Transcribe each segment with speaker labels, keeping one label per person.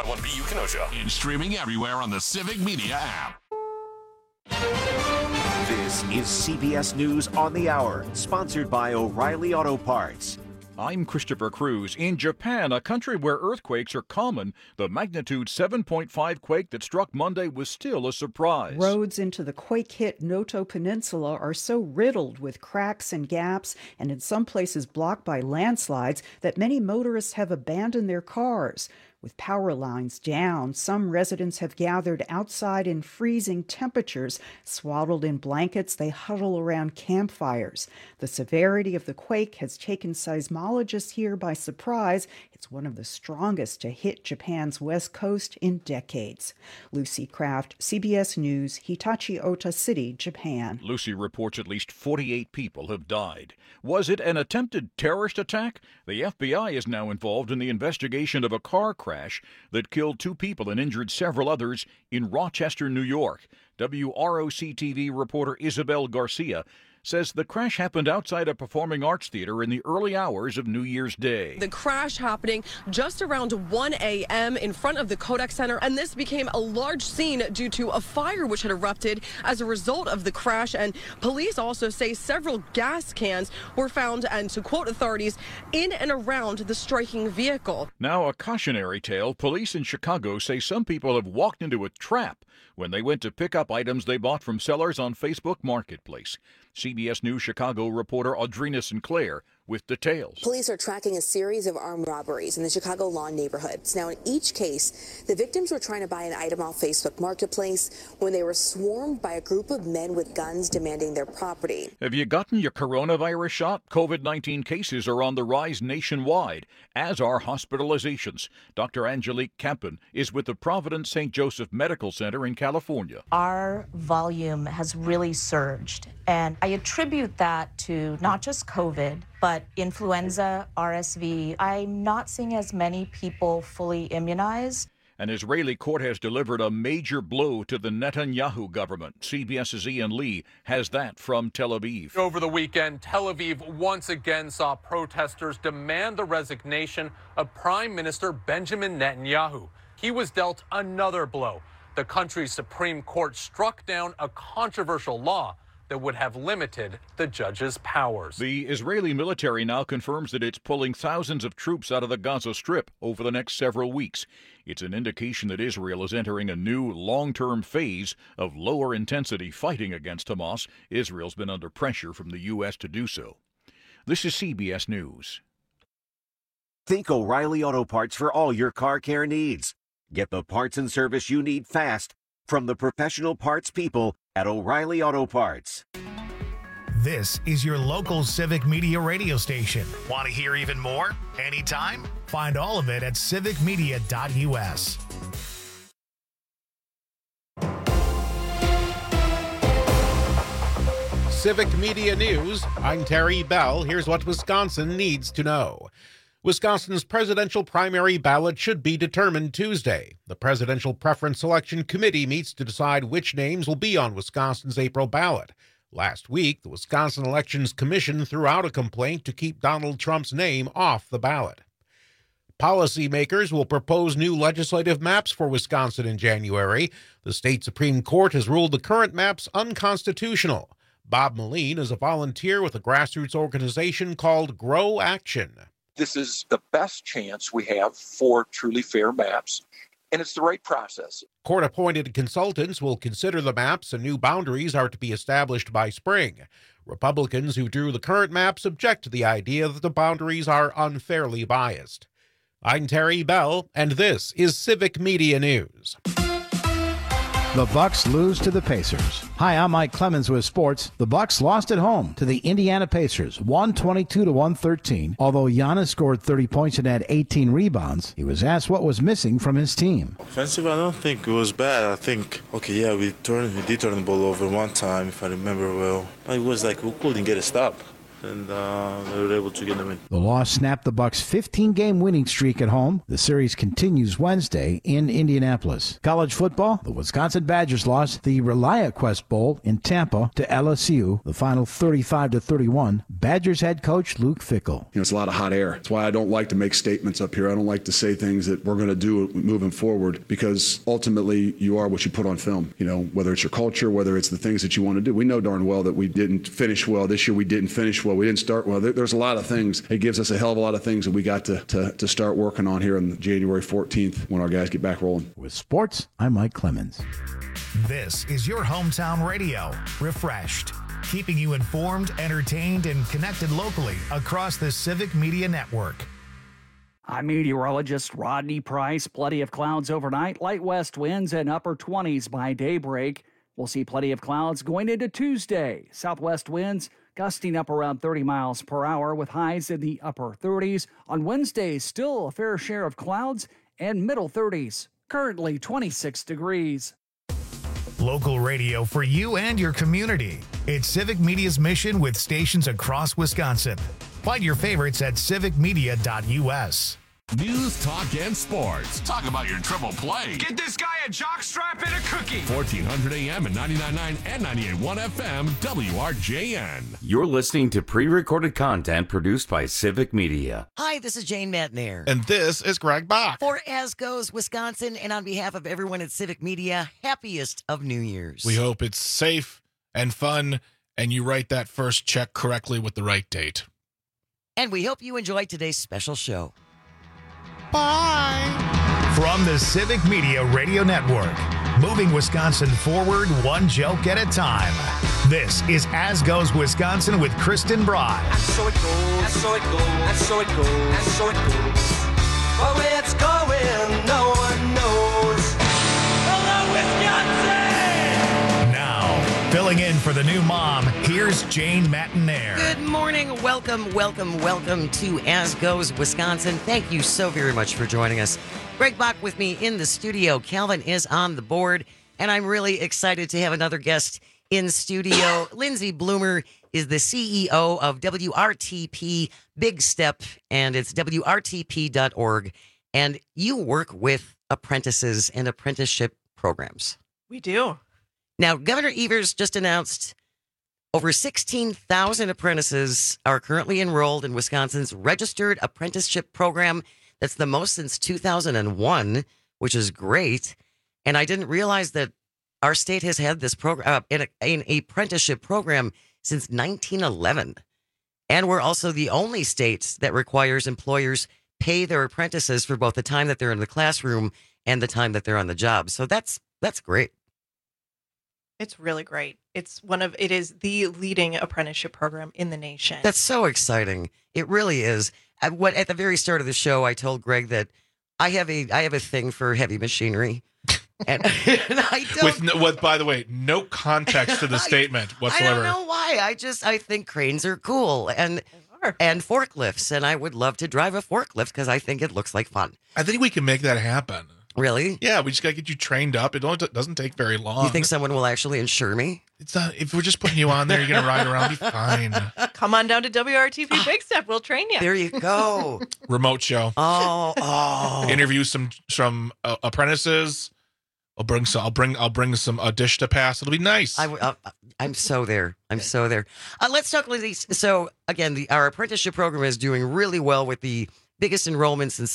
Speaker 1: 95.1 BU Kenosha.
Speaker 2: And streaming everywhere on the Civic Media app.
Speaker 3: This is CBS News on the Hour, sponsored by O'Reilly Auto Parts.
Speaker 4: I'm Christopher Cruz. In Japan, a country where earthquakes are common, the magnitude 7.5 quake that struck Monday was still a surprise.
Speaker 5: Roads into the quake-hit Noto Peninsula are so riddled with cracks and gaps, and in some places blocked by landslides, that many motorists have abandoned their cars. With power lines down, some residents have gathered outside in freezing temperatures. Swaddled in blankets, they huddle around campfires. The severity of the quake has taken seismologists here by surprise. It's one of the strongest to hit Japan's west coast in decades. Lucy Kraft, CBS News, Hitachi Ota City, Japan.
Speaker 4: Lucy reports at least 48 people have died. Was it an attempted terrorist attack? The FBI is now involved in the investigation of a car crash that killed 2 people and injured several others in Rochester, New York. WROC-TV reporter Isabel Garcia says the crash happened outside a performing arts theater in the early hours of New Year's Day.
Speaker 6: The crash happening just around 1 a.m. in front of the Kodak Center, and this became a large scene due to a fire which had erupted as a result of the crash. And police also say several gas cans were found, and to quote authorities, in and around the striking vehicle.
Speaker 4: Now a cautionary tale. Police in Chicago say some people have walked into a trap when they went to pick up items they bought from sellers on Facebook Marketplace. CBS News Chicago reporter Audrina Sinclair with details.
Speaker 7: Police are tracking a series of armed robberies in the Chicago Lawn neighborhoods. Now, in each case, the victims were trying to buy an item off Facebook Marketplace when they were swarmed by a group of men with guns demanding their property.
Speaker 4: Have you gotten your coronavirus shot? COVID-19 cases are on the rise nationwide, as are hospitalizations. Dr. Angelique Campen is with the Providence St. Joseph Medical Center in California.
Speaker 8: Our volume has really surged, and I attribute that to not just COVID, but influenza, RSV. I'm not seeing as many people fully immunized.
Speaker 4: An Israeli court has delivered a major blow to the Netanyahu government. CBS's Ian Lee has that from Tel Aviv.
Speaker 9: Over the weekend, Tel Aviv once again saw protesters demand the resignation of Prime Minister Benjamin Netanyahu. He was dealt another blow. The country's Supreme Court struck down a controversial law that would have limited the judge's powers.
Speaker 4: The Israeli military now confirms that it's pulling thousands of troops out of the Gaza Strip over the next several weeks. It's an indication that Israel is entering a new long-term phase of lower-intensity fighting against Hamas. Israel's been under pressure from the U.S. to do so. This is CBS News.
Speaker 3: Think O'Reilly Auto Parts for all your car care needs. Get the parts and service you need fast from the professional parts people at O'Reilly Auto Parts.
Speaker 10: This is your local Civic Media radio station. Want to hear even more? Anytime? Find all of it at civicmedia.us.
Speaker 11: Civic Media News. I'm Terry Bell. Here's what Wisconsin needs to know. Wisconsin's presidential primary ballot should be determined Tuesday. The Presidential Preference Selection Committee meets to decide which names will be on Wisconsin's April ballot. Last week, the Wisconsin Elections Commission threw out a complaint to keep Donald Trump's name off the ballot. Policymakers will propose new legislative maps for Wisconsin in January. The state Supreme Court has ruled the current maps unconstitutional. Bob Moline is a volunteer with a grassroots organization called Grow Action.
Speaker 12: This is the best chance we have for truly fair maps, and it's the right process.
Speaker 11: Court-appointed consultants will consider the maps, and new boundaries are to be established by spring. Republicans who drew the current maps object to the idea that the boundaries are unfairly biased. I'm Terry Bell, and this is Civic Media News.
Speaker 13: The Bucks lose to the Pacers. Hi, I'm Mike Clemens with sports. The Bucks lost at home to the Indiana Pacers, 122-113. Although Giannis scored 30 points and had 18 rebounds, he was asked what was missing from his team.
Speaker 14: Offensively, I don't think it was bad. I think, we did turn the ball over one time, if I remember well. But it was like we couldn't get a stop. and they were able to get them in.
Speaker 13: The loss snapped the Bucks' 15-game winning streak at home. The series continues Wednesday in Indianapolis. College football, the Wisconsin Badgers lost the ReliaQuest Bowl in Tampa to LSU, the final 35-31. Badgers head coach Luke Fickell.
Speaker 1: It's a lot of hot air. That's why I don't like to make statements up here. I don't like to say things that we're going to do moving forward, because ultimately you are what you put on film. Whether it's your culture, whether it's the things that you want to do. We know darn well that we didn't finish well this year. We didn't finish well. We didn't start well. There's a lot of things. It gives us a hell of a lot of things that we got to start working on here on January 14th when our guys get back rolling.
Speaker 13: With sports, I'm Mike Clemens.
Speaker 10: This is your hometown radio, Refreshed, keeping you informed, entertained, and connected locally across the Civic Media Network.
Speaker 15: I'm meteorologist Rodney Price. Plenty of clouds overnight, light west winds and upper 20s by daybreak. We'll see plenty of clouds going into Tuesday. Southwest winds gusting up around 30 miles per hour with highs in the upper 30s. On Wednesday, still a fair share of clouds and middle 30s. Currently 26 degrees.
Speaker 10: Local radio for you and your community. It's Civic Media's mission with stations across Wisconsin. Find your favorites at civicmedia.us.
Speaker 2: News, talk, and sports. Talk about your triple play.
Speaker 16: Get this guy a jockstrap and a cookie.
Speaker 2: 1400 AM and 99.9 and 98.1 FM, WRJN.
Speaker 17: You're listening to pre-recorded content produced by Civic Media.
Speaker 18: Hi, this is Jane Matnair.
Speaker 11: And this is Greg Bach.
Speaker 18: For As Goes Wisconsin, and on behalf of everyone at Civic Media, happiest of New Year's.
Speaker 19: We hope it's safe and fun, and you write that first check correctly with the right date.
Speaker 18: And we hope you enjoy today's special show.
Speaker 10: Bye. From the Civic Media Radio Network, moving Wisconsin forward one joke at a time. This is As Goes Wisconsin with Kristen Broad.
Speaker 20: And so it goes, and so it goes, and so it goes, and so it goes. But where it's going, no one knows. Hello, Wisconsin!
Speaker 10: Now, filling in for the new mom, here's Jane Matnair.
Speaker 18: Good morning. Welcome to As Goes Wisconsin. Thank you so very much for joining us. Greg Bach with me in the studio. Calvin is on the board, and I'm really excited to have another guest in studio. Lindsay Bloomer is the CEO of WRTP Big Step, and it's WRTP.org. And you work with apprentices and apprenticeship programs.
Speaker 21: We do.
Speaker 18: Now, Governor Evers just announced over 16,000 apprentices are currently enrolled in Wisconsin's registered apprenticeship program. That's the most since 2001, which is great. And I didn't realize that our state has had this program, an apprenticeship program, since 1911. And we're also the only state that requires employers pay their apprentices for both the time that they're in the classroom and the time that they're on the job. So that's great.
Speaker 21: It's really great. It is the leading apprenticeship program in the nation.
Speaker 18: That's so exciting. It really is. At the very start of the show, I told Greg that I have a thing for heavy machinery. And I don't.
Speaker 19: With by the way, no context to the statement whatsoever.
Speaker 18: I don't know why. I think cranes are cool and forklifts, and I would love to drive a forklift because I think it looks like fun.
Speaker 19: I think we can make that happen.
Speaker 18: Really?
Speaker 19: Yeah, we just gotta get you trained up. It doesn't take very long.
Speaker 18: You think someone will actually insure me?
Speaker 19: It's not. If we're just putting you on there, you're gonna ride around, be fine.
Speaker 21: Come on down to WRTP Big Step. We'll train you.
Speaker 18: There you go.
Speaker 19: Remote show.
Speaker 18: Oh.
Speaker 19: Interview some apprentices. I'll bring some a dish to pass. It'll be nice.
Speaker 18: I'm so there. Let's talk, Lindsay. So again, our apprenticeship program is doing really well with the biggest enrollment since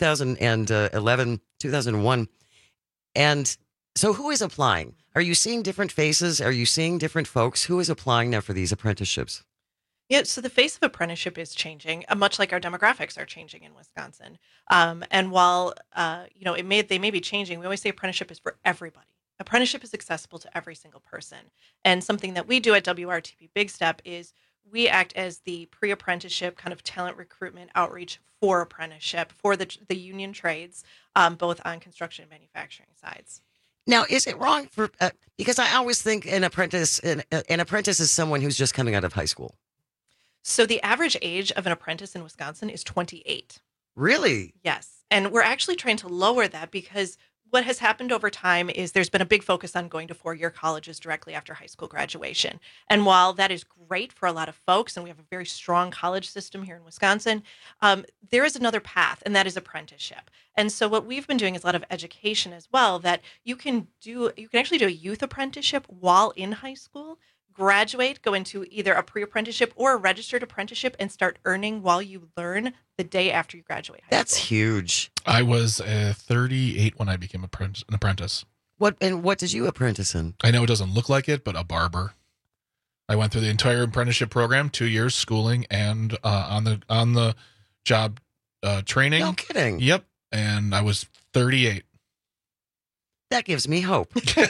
Speaker 18: 2011, 2001. And so who is applying? Are you seeing different faces? Are you seeing different folks? Who is applying now for these apprenticeships?
Speaker 21: Yeah, so the face of apprenticeship is changing, much like our demographics are changing in Wisconsin. And while they may be changing, we always say apprenticeship is for everybody. Apprenticeship is accessible to every single person. And something that we do at WRTP Big Step is we act as the pre-apprenticeship kind of talent recruitment outreach for apprenticeship for the union trades, both on construction and manufacturing sides.
Speaker 18: Now, is it wrong for because I always think an apprentice is someone who's just coming out of high school.
Speaker 21: So the average age of an apprentice in Wisconsin is 28.
Speaker 18: Really?
Speaker 21: Yes. And we're actually trying to lower that because what has happened over time is there's been a big focus on going to four-year colleges directly after high school graduation. And while that is great for a lot of folks, and we have a very strong college system here in Wisconsin, there is another path, and that is apprenticeship. And so what we've been doing is a lot of education as well, that you can actually do a youth apprenticeship while in high school, graduate, go into either a pre-apprenticeship or a registered apprenticeship, and start earning while you learn the day after you graduate high
Speaker 18: That's
Speaker 21: school.
Speaker 18: huge.
Speaker 19: I was 38 when I became an apprentice.
Speaker 18: What did you apprentice in?
Speaker 19: I know it doesn't look like it, but a barber. I went through the entire apprenticeship program, 2 years schooling and on the job training.
Speaker 18: No kidding.
Speaker 19: Yep, and I was 38.
Speaker 18: That gives me hope.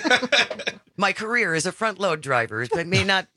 Speaker 18: My career as a front load driver, but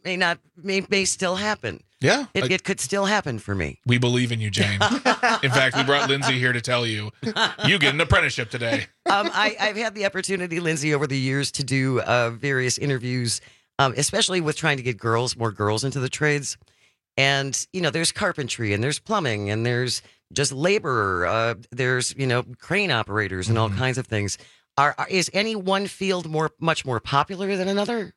Speaker 18: may still happen.
Speaker 19: Yeah.
Speaker 18: It could still happen for me.
Speaker 19: We believe in you, Jane. In fact, we brought Lindsay here to tell you, you get an apprenticeship today.
Speaker 18: I've had the opportunity, Lindsay, over the years to do various interviews, especially with trying to get more girls into the trades. And, there's carpentry and there's plumbing and there's just labor. There's, crane operators and all kinds of things. Is any one field much more popular than another?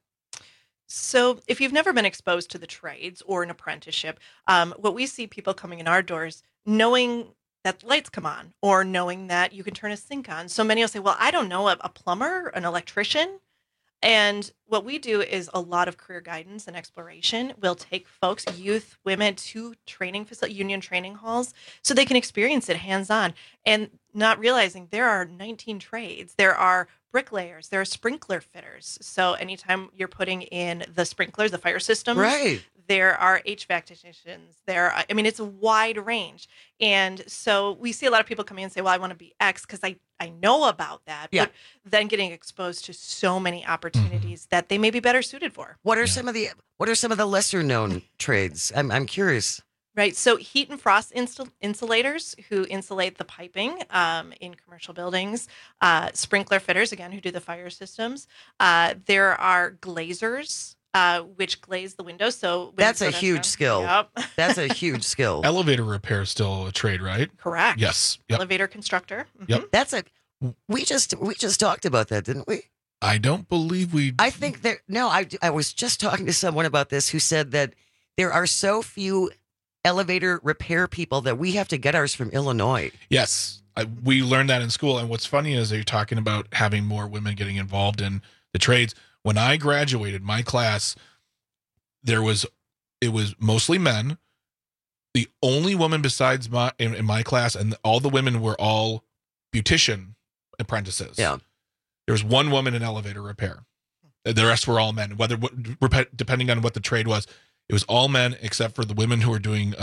Speaker 21: So if you've never been exposed to the trades or an apprenticeship, what we see people coming in our doors knowing that the lights come on or knowing that you can turn a sink on. So many will say, well, I don't know a plumber, an electrician. And what we do is a lot of career guidance and exploration. We'll take folks, youth, women, to training facility, union training halls, so they can experience it hands-on, and not realizing there are 19 trades. There are bricklayers, there are sprinkler fitters. So anytime you're putting in the sprinklers, the fire systems,
Speaker 18: right.
Speaker 21: There are HVAC technicians. It's a wide range. And so we see a lot of people come in and say, well, I want to be X because I know about that.
Speaker 18: Yeah.
Speaker 21: But then getting exposed to so many opportunities that they may be better suited for.
Speaker 18: What are some of the lesser known trades? I'm curious.
Speaker 21: Right. So heat and frost insulators who insulate the piping in commercial buildings, sprinkler fitters, again, who do the fire systems. There are glazers, which glaze the windows. So
Speaker 18: that's a huge skill.
Speaker 21: Yep.
Speaker 18: That's a huge skill.
Speaker 19: Elevator repair is still a trade, right?
Speaker 21: Correct.
Speaker 19: Yes. Yep.
Speaker 21: Elevator constructor.
Speaker 19: Yep.
Speaker 18: We just talked about that, didn't we?
Speaker 19: I don't believe we.
Speaker 18: I think I was just talking to someone about this who said that there are so few elevator repair people that we have to get ours from Illinois.
Speaker 19: Yes. We learned that in school. And what's funny is that you're talking about having more women getting involved in the trades. When I graduated, my class, it was mostly men. The only woman besides in my class, and all the women were all beautician apprentices.
Speaker 18: Yeah.
Speaker 19: There was one woman in elevator repair. The rest were all men. Depending on what the trade was, it was all men except for the women who were doing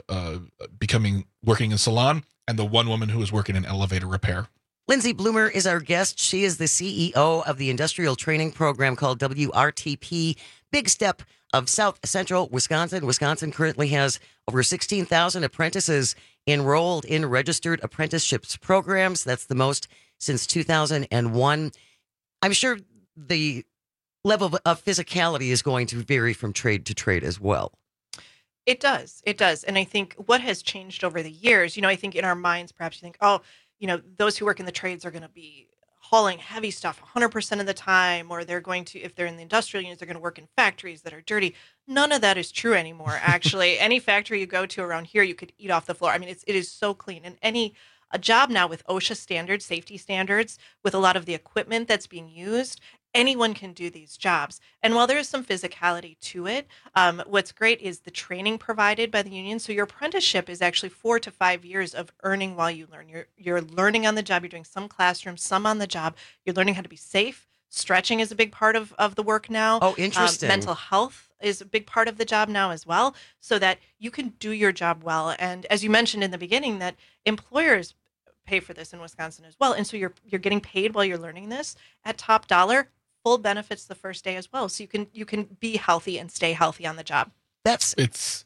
Speaker 19: working in salon, and the one woman who was working in elevator repair.
Speaker 18: Lindsay Bloomer is our guest. She is the CEO of the industrial training program called WRTP, Big Step of South Central Wisconsin. Wisconsin currently has over 16,000 apprentices enrolled in registered apprenticeships programs. That's the most since 2001. I'm sure the level of physicality is going to vary from trade to trade as well.
Speaker 21: It does. And I think what has changed over the years, I think in our minds, perhaps you think, those who work in the trades are going to be hauling heavy stuff 100% of the time, or they're going to, if they're in the industrial units, they're going to work in factories that are dirty. None of that is true anymore. Actually, any factory you go to around here, you could eat off the floor. I mean, it is so clean. And a job now with OSHA standards, safety standards, with a lot of the equipment that's being used, anyone can do these jobs. And while there is some physicality to it, what's great is the training provided by the union. So your apprenticeship is actually 4 to 5 years of earning while you learn. You're learning on the job. You're doing some classroom, some on the job. You're learning how to be safe. Stretching is a big part of the work now.
Speaker 18: Oh, interesting.
Speaker 21: Mental health is a big part of the job now as well, so that you can do your job well. And as you mentioned in the beginning, that employers pay for this in Wisconsin as well. And so you're getting paid while you're learning this at top dollar. Full benefits the first day as well, so you can be healthy and stay healthy on the job.
Speaker 18: It's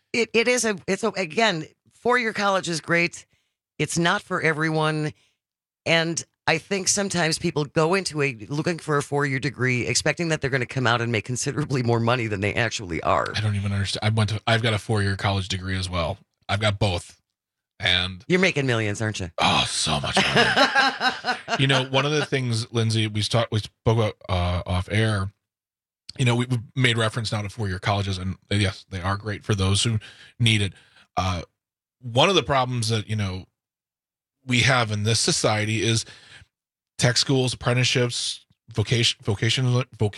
Speaker 18: again, 4-year college is great. It's not for everyone, and I think sometimes people go into looking for a 4-year degree, expecting that they're going to come out and make considerably more money than they actually are.
Speaker 19: I don't even understand. I've got a 4-year college degree as well. I've got both. And
Speaker 18: you're making millions, aren't you?
Speaker 19: Oh, so much money. You know, one of the things, Lindsay, we spoke about off air. You know, we've made reference now to 4-year colleges, and yes, they are great for those who need it. One of the problems that, you know, we have in this society is tech schools, apprenticeships, vocational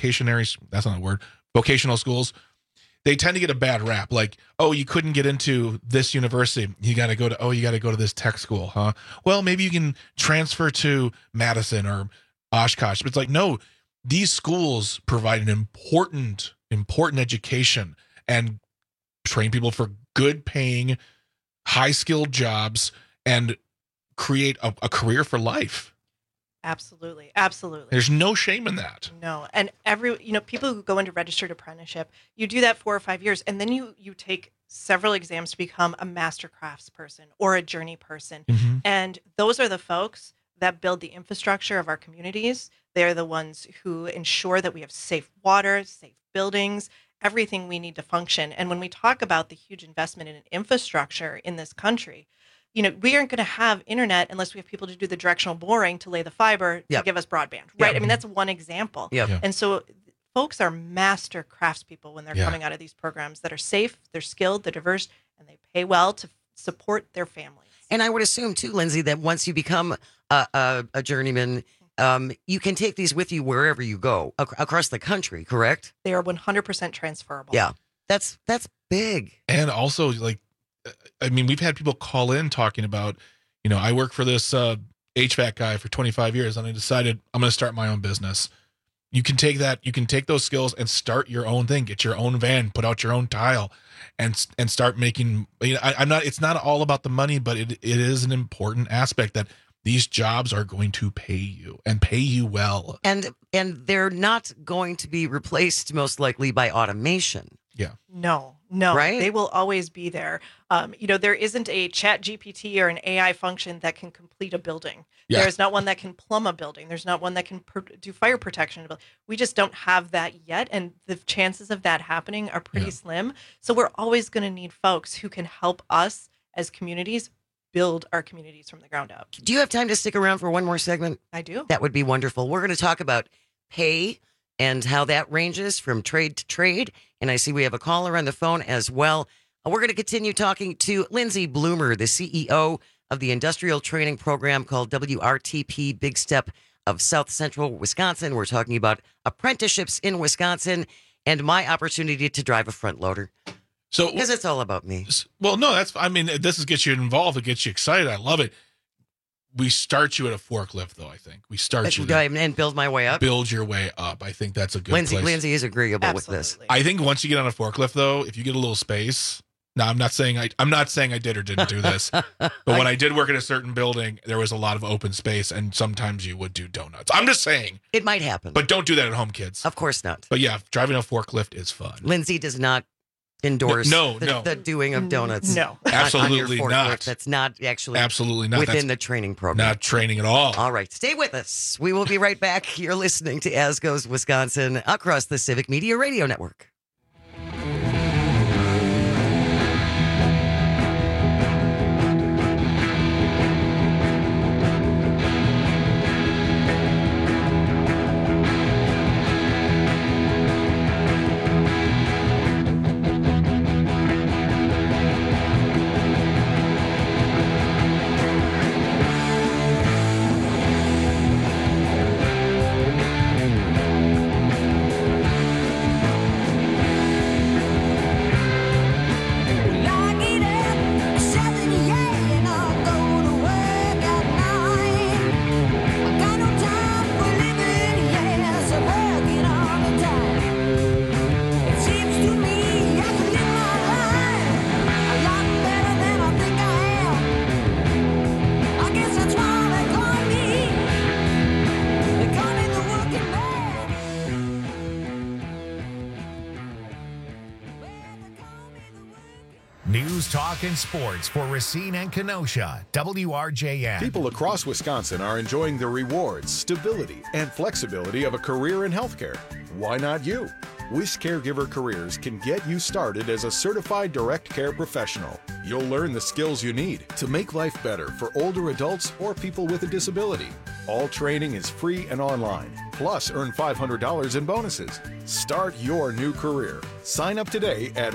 Speaker 19: schools. They tend to get a bad rap. Like, oh, you couldn't get into this university. You got to go to this tech school, huh? Well, maybe you can transfer to Madison or Oshkosh. But it's like, no, these schools provide an important education and train people for good paying, high skilled jobs and create a career for life.
Speaker 21: Absolutely.
Speaker 19: There's no shame in that.
Speaker 21: No. And people who go into registered apprenticeship, you do that 4 or 5 years, and then you take several exams to become a master crafts person or a journey person.
Speaker 19: Mm-hmm.
Speaker 21: And those are the folks that build the infrastructure of our communities. They're the ones who ensure that we have safe water, safe buildings, everything we need to function. And when we talk about the huge investment in infrastructure in this country, you know, we aren't going to have internet unless we have people to do the directional boring to lay the fiber to give us broadband, right?
Speaker 18: Yep.
Speaker 21: I mean, that's one example.
Speaker 18: Yep.
Speaker 21: And so folks are master craftspeople when they're coming out of these programs that are safe, they're skilled, they're diverse, and they pay well to support their families.
Speaker 18: And I would assume, too, Lindsay, that once you become a journeyman, you can take these with you wherever you go across the country, correct?
Speaker 21: They are 100% transferable.
Speaker 18: Yeah, that's big.
Speaker 19: And also, like, I mean, we've had people call in talking about, you know, I work for this HVAC guy for 25 years, and I decided I'm going to start my own business. You can take that, you can take those skills and start your own thing, get your own van, put out your own tile, and start making. You know, it's not all about the money, but it is an important aspect that these jobs are going to pay you and pay you well.
Speaker 18: And they're not going to be replaced most likely by automation.
Speaker 19: Yeah.
Speaker 21: No.
Speaker 18: Right?
Speaker 21: They will always be there. You know, there isn't a Chat GPT or an AI function that can complete a building.
Speaker 19: Yeah.
Speaker 21: There's not one that can plumb a building. There's not one that can do fire protection. We just don't have that yet. And the chances of that happening are pretty slim. So we're always going to need folks who can help us as communities build our communities from the ground up.
Speaker 18: Do you have time to stick around for one more segment?
Speaker 21: I do.
Speaker 18: That would be wonderful. We're going to talk about pay and how that ranges from trade to trade. And I see we have a caller on the phone as well. We're going to continue talking to Lindsay Bloomer, the CEO of the industrial training program called WRTP Big Step of South Central Wisconsin. We're talking about apprenticeships in Wisconsin and my opportunity to drive a front loader.
Speaker 19: So,
Speaker 18: because it's all about me.
Speaker 19: Well, no, this gets you involved. It gets you excited. I love it. We start you at a forklift, though, I think. We start you there.
Speaker 18: And build my way up.
Speaker 19: Build your way up. I think that's a good place.
Speaker 18: Lindsay is agreeable with this.
Speaker 19: I think once you get on a forklift, though, if you get a little space. Now, I'm not saying I did or didn't do this, but when I did work in a certain building, there was a lot of open space, and sometimes you would do donuts. I'm just saying.
Speaker 18: It might happen.
Speaker 19: But don't do that at home, kids.
Speaker 18: Of course not.
Speaker 19: But yeah, driving a forklift is fun.
Speaker 18: Lindsay does not endorse the doing of donuts.
Speaker 21: No.
Speaker 19: Absolutely not.
Speaker 18: That's not actually
Speaker 19: absolutely not
Speaker 18: within the training program.
Speaker 19: Not training at all.
Speaker 18: All right. Stay with us. We will be right back. You're listening to As Goes Wisconsin across the Civic Media Radio Network.
Speaker 10: News, talk, and sports for Racine and Kenosha. WRJN.
Speaker 5: People across Wisconsin are enjoying the rewards, stability, and flexibility of a career in healthcare. Why not you? Wish Caregiver Careers can get you started as a certified direct care professional. You'll learn the skills you need to make life better for older adults or people with a disability. All training is free and online. Plus, earn $500 in bonuses. Start your new career. Sign up today at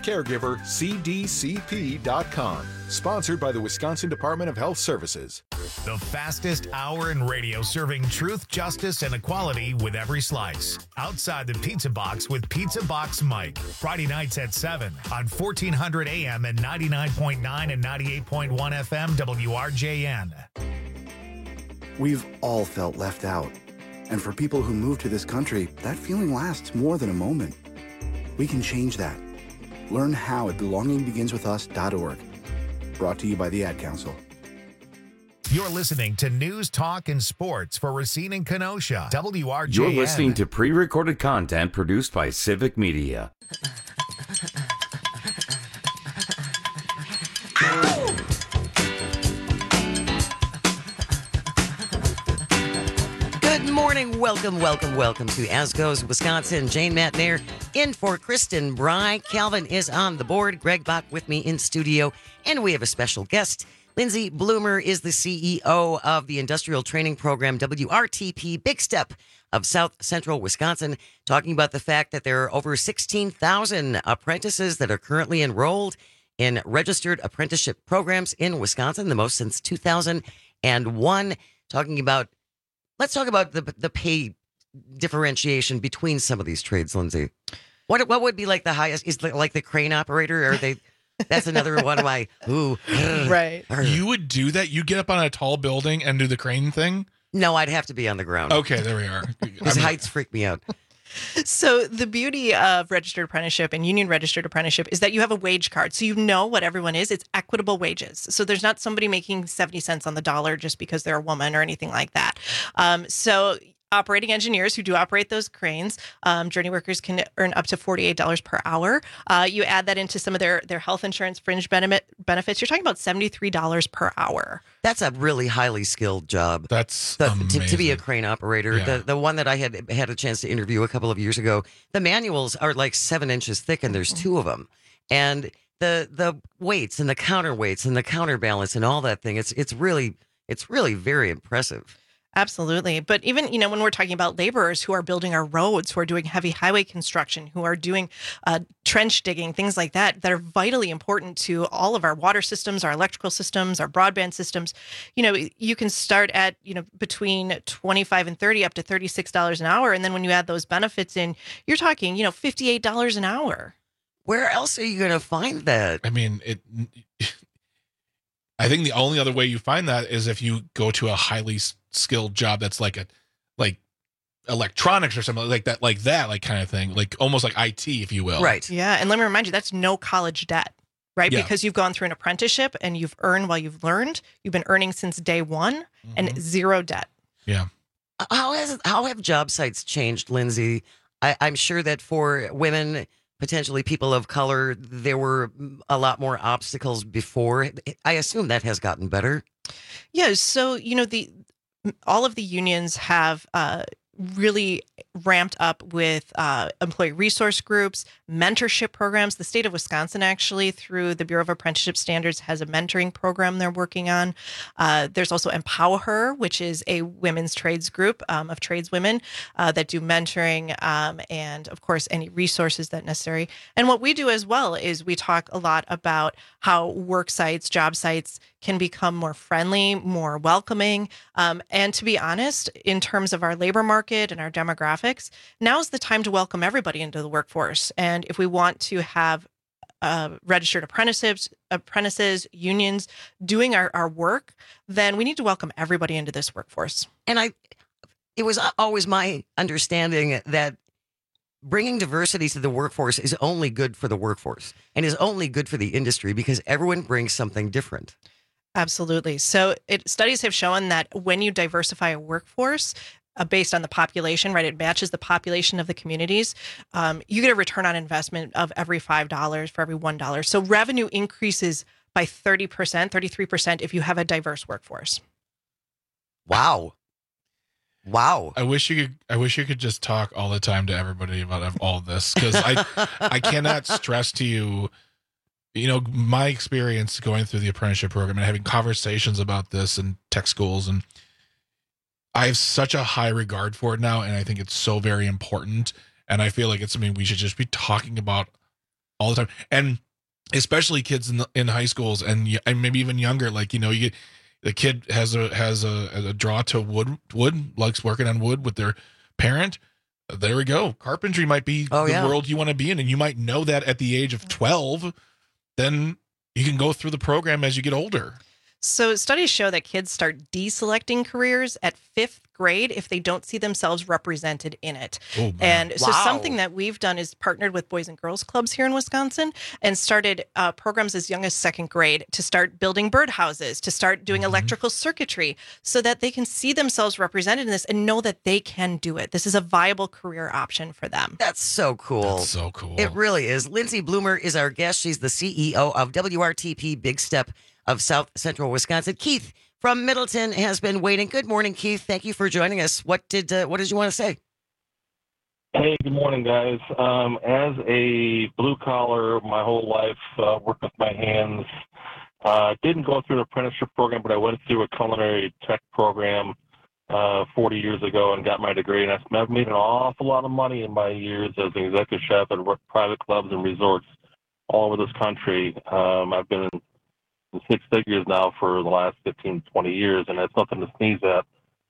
Speaker 5: WishCaregiverCDCP.com. Sponsored by the Wisconsin Department of Health Services.
Speaker 10: The fastest hour in radio, serving truth, justice, and equality with every slice. Outside the Pizza Box with Pizza Box Mike. Friday nights at 7 on 1400 AM and 99.9 and 98.1 FM WRJN.
Speaker 22: We've all felt left out. And for people who move to this country, that feeling lasts more than a moment. We can change that. Learn how at belongingbeginswithus.org. Brought to you by the Ad Council.
Speaker 10: You're listening to News, Talk, and Sports for Racine and Kenosha. WRJN.
Speaker 17: You're listening to pre-recorded content produced by Civic Media.
Speaker 18: Good morning. Welcome to As Goes Wisconsin. Jane Matnair in for Kristen Bry. Calvin is on the board. Greg Bach with me in studio. And we have a special guest. Lindsay Bloomer is the CEO of the Industrial Training Program, WRTP Big Step of South Central Wisconsin, talking about the fact that there are over 16,000 apprentices that are currently enrolled in registered apprenticeship programs in Wisconsin, the most since 2001. Let's talk about the pay differentiation between some of these trades, Lindsay. What would be like the highest? Is like the crane operator? Are they? That's another one of my
Speaker 21: right.
Speaker 19: You would do that? You get up on a tall building and do the crane thing?
Speaker 18: No, I'd have to be on the ground.
Speaker 19: Okay, there we are.
Speaker 18: Because heights freak me out.
Speaker 21: So the beauty of registered apprenticeship and union registered apprenticeship is that you have a wage card. So you know what everyone is. It's equitable wages. So there's not somebody making 70 cents on the dollar just because they're a woman or anything like that. So operating engineers who do operate those cranes, journey workers can earn up to $48 per hour. You add that into some of their health insurance fringe benefits. You're talking about $73 per hour.
Speaker 18: That's a really highly skilled job.
Speaker 19: That's
Speaker 18: to be a crane operator.
Speaker 19: Yeah.
Speaker 18: The one that I had a chance to interview a couple of years ago, the manuals are like 7 inches thick and there's 2 of them. And the weights and the counterweights and the counterbalance and all that thing, it's really very impressive.
Speaker 21: Absolutely. But even, when we're talking about laborers who are building our roads, who are doing heavy highway construction, who are doing trench digging, things like that are vitally important to all of our water systems, our electrical systems, our broadband systems. You can start at, between 25 and 30 up to $36 an hour. And then when you add those benefits in, you're talking, $58 an hour.
Speaker 18: Where else are you going to find that?
Speaker 19: I mean, I think the only other way you find that is if you go to a highly skilled job that's like electronics or something like that kind of thing, like almost like IT, if you will.
Speaker 18: Right.
Speaker 21: Yeah. And let me remind you, that's no college debt, right?
Speaker 19: Yeah.
Speaker 21: Because you've gone through an apprenticeship and you've earned while you've learned. You've been earning since day one and 0 debt.
Speaker 19: Yeah.
Speaker 18: How have job sites changed, Lindsay? I'm sure that for women, potentially people of color, there were a lot more obstacles before. I assume that has gotten better.
Speaker 21: Yeah. So, all of the unions have really ramped up with employee resource groups, mentorship programs. The state of Wisconsin, actually, through the Bureau of Apprenticeship Standards, has a mentoring program they're working on. There's also Empower Her, which is a women's trades group of tradeswomen that do mentoring and, of course, any resources that necessary. And what we do as well is we talk a lot about how work sites, job sites can become more friendly, more welcoming. And to be honest, in terms of our labor market and our demographics, now's the time to welcome everybody into the workforce. And if we want to have registered apprentices, unions doing our work, then we need to welcome everybody into this workforce.
Speaker 18: And it was always my understanding that bringing diversity to the workforce is only good for the workforce and is only good for the industry because everyone brings something different.
Speaker 21: Absolutely. So studies have shown that when you diversify a workforce based on the population, right, it matches the population of the communities, you get a return on investment of every $5 for every $1. So revenue increases by 30%, 33% if you have a diverse workforce.
Speaker 18: Wow. Wow.
Speaker 19: I wish you could just talk all the time to everybody about all of this, because I cannot stress to you, my experience going through the apprenticeship program and having conversations about this in tech schools, and I have such a high regard for it now, and I think it's so very important, and I feel like it's something we should just be talking about all the time, and especially kids in high schools and maybe even younger. Like, the kid has a draw to wood, likes working on wood with their parent. There we go. Carpentry might be the world you want to be in, and you might know that at the age of 12. Then you can go through the program as you get older.
Speaker 21: So studies show that kids start deselecting careers at 5th grade if they don't see themselves represented in it.
Speaker 19: Oh,
Speaker 21: and so something that we've done is partnered with Boys and Girls Clubs here in Wisconsin and started programs as young as 2nd grade to start building birdhouses, to start doing electrical circuitry, so that they can see themselves represented in this and know that they can do it. This is a viable career option for them.
Speaker 18: That's so cool.
Speaker 19: That's so cool.
Speaker 18: It really is. Lindsay Bloomer is our guest. She's the CEO of WRTP Big Step of South Central Wisconsin. Keith from Middleton has been waiting. Good morning, Keith. Thank you for joining us. What did you want to say?
Speaker 6: Hey, good morning, guys. As a blue collar, my whole life, worked with my hands. Didn't go through an apprenticeship program, but I went through a culinary tech program 40 years ago and got my degree. And I've made an awful lot of money in my years as an executive chef at private clubs and resorts all over this country. I've been in 6 figures now for the last 15, 20 years, and that's nothing to sneeze at.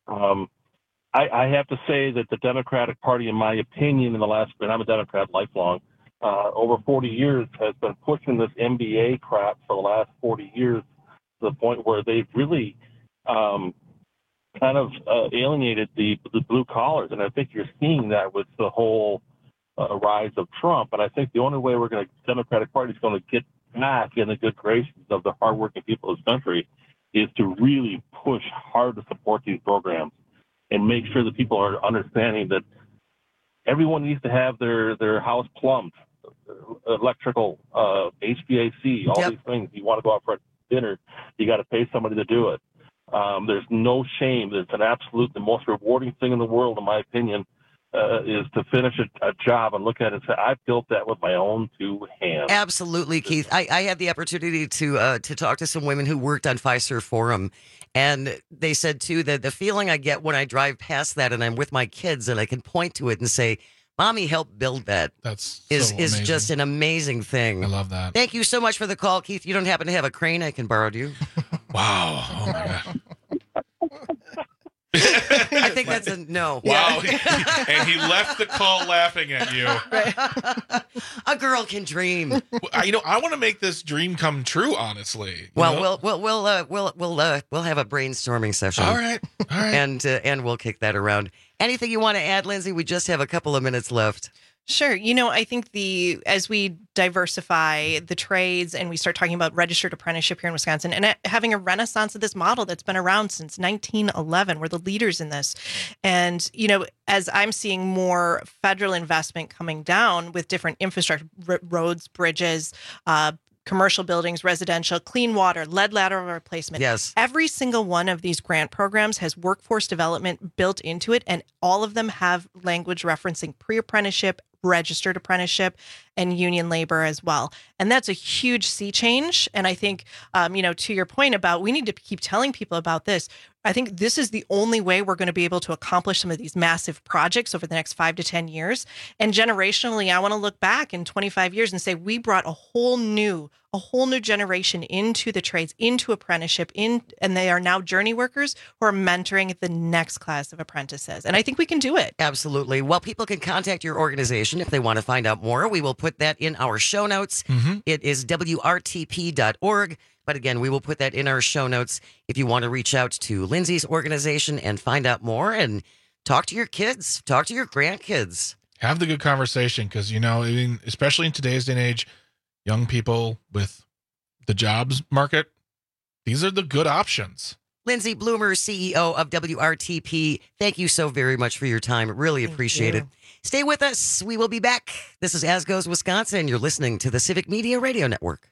Speaker 6: I have to say that the Democratic Party, in my opinion, and I'm a Democrat lifelong, over 40 years has been pushing this MBA crap for the last 40 years to the point where they've really kind of alienated the blue collars, and I think you're seeing that with the whole rise of Trump. And I think the only way the Democratic Party is going to get back in the good graces of the hardworking people of this country is to really push hard to support these programs and make sure that people are understanding that everyone needs to have their house plumbed, electrical, HVAC, all these things. You want to go out for dinner, you got to pay somebody to do it. There's no shame. It's an absolute, the most rewarding thing in the world, in my opinion, is to finish a job and look at it and say, I built that with my own 2 hands.
Speaker 18: Absolutely, Keith. I had the opportunity to talk to some women who worked on Fiserv Forum, and they said, too, that the feeling I get when I drive past that and I'm with my kids and I can point to it and say, Mommy helped build that. Is just an amazing thing.
Speaker 19: I love that.
Speaker 18: Thank you so much for the call, Keith. You don't happen to have a crane I can borrow, do you?
Speaker 19: Wow. Oh, my God.
Speaker 18: I think that's a no.
Speaker 19: Wow. And he left the call laughing at you.
Speaker 18: A girl can dream.
Speaker 19: I want to make this dream come true, honestly.
Speaker 18: Well, we'll have a brainstorming session.
Speaker 19: All right.
Speaker 18: And we'll kick that around. Anything you want to add, Lindsay? We just have a couple of minutes left.
Speaker 21: Sure. I think as we diversify the trades and we start talking about registered apprenticeship here in Wisconsin and having a renaissance of this model that's been around since 1911, we're the leaders in this. And, as I'm seeing more federal investment coming down with different infrastructure, roads, bridges, commercial buildings, residential, clean water, lead lateral replacement.
Speaker 18: Yes.
Speaker 21: Every single one of these grant programs has workforce development built into it, and all of them have language referencing pre-apprenticeship, registered apprenticeship, and union labor as well. And that's a huge sea change. And I think, to your point about we need to keep telling people about this, I think this is the only way we're going to be able to accomplish some of these massive projects over the next 5 to 10 years. And generationally, I want to look back in 25 years and say we brought a whole new generation into the trades, into apprenticeship, and they are now journey workers who are mentoring the next class of apprentices. And I think we can do it.
Speaker 18: Absolutely. Well, people can contact your organization if they want to find out more. We will put that in our show notes.
Speaker 19: Mm-hmm.
Speaker 18: It is WRTP.org. But again, we will put that in our show notes if you want to reach out to Lindsay's organization and find out more and talk to your kids, talk to your grandkids.
Speaker 19: Have the good conversation because, especially in today's day and age, young people with the jobs market, these are the good options.
Speaker 18: Lindsay Bloomer, CEO of WRTP, thank you so very much for your time. Really appreciate it. Stay with us. We will be back. This is As Goes Wisconsin. You're listening to the Civic Media Radio Network.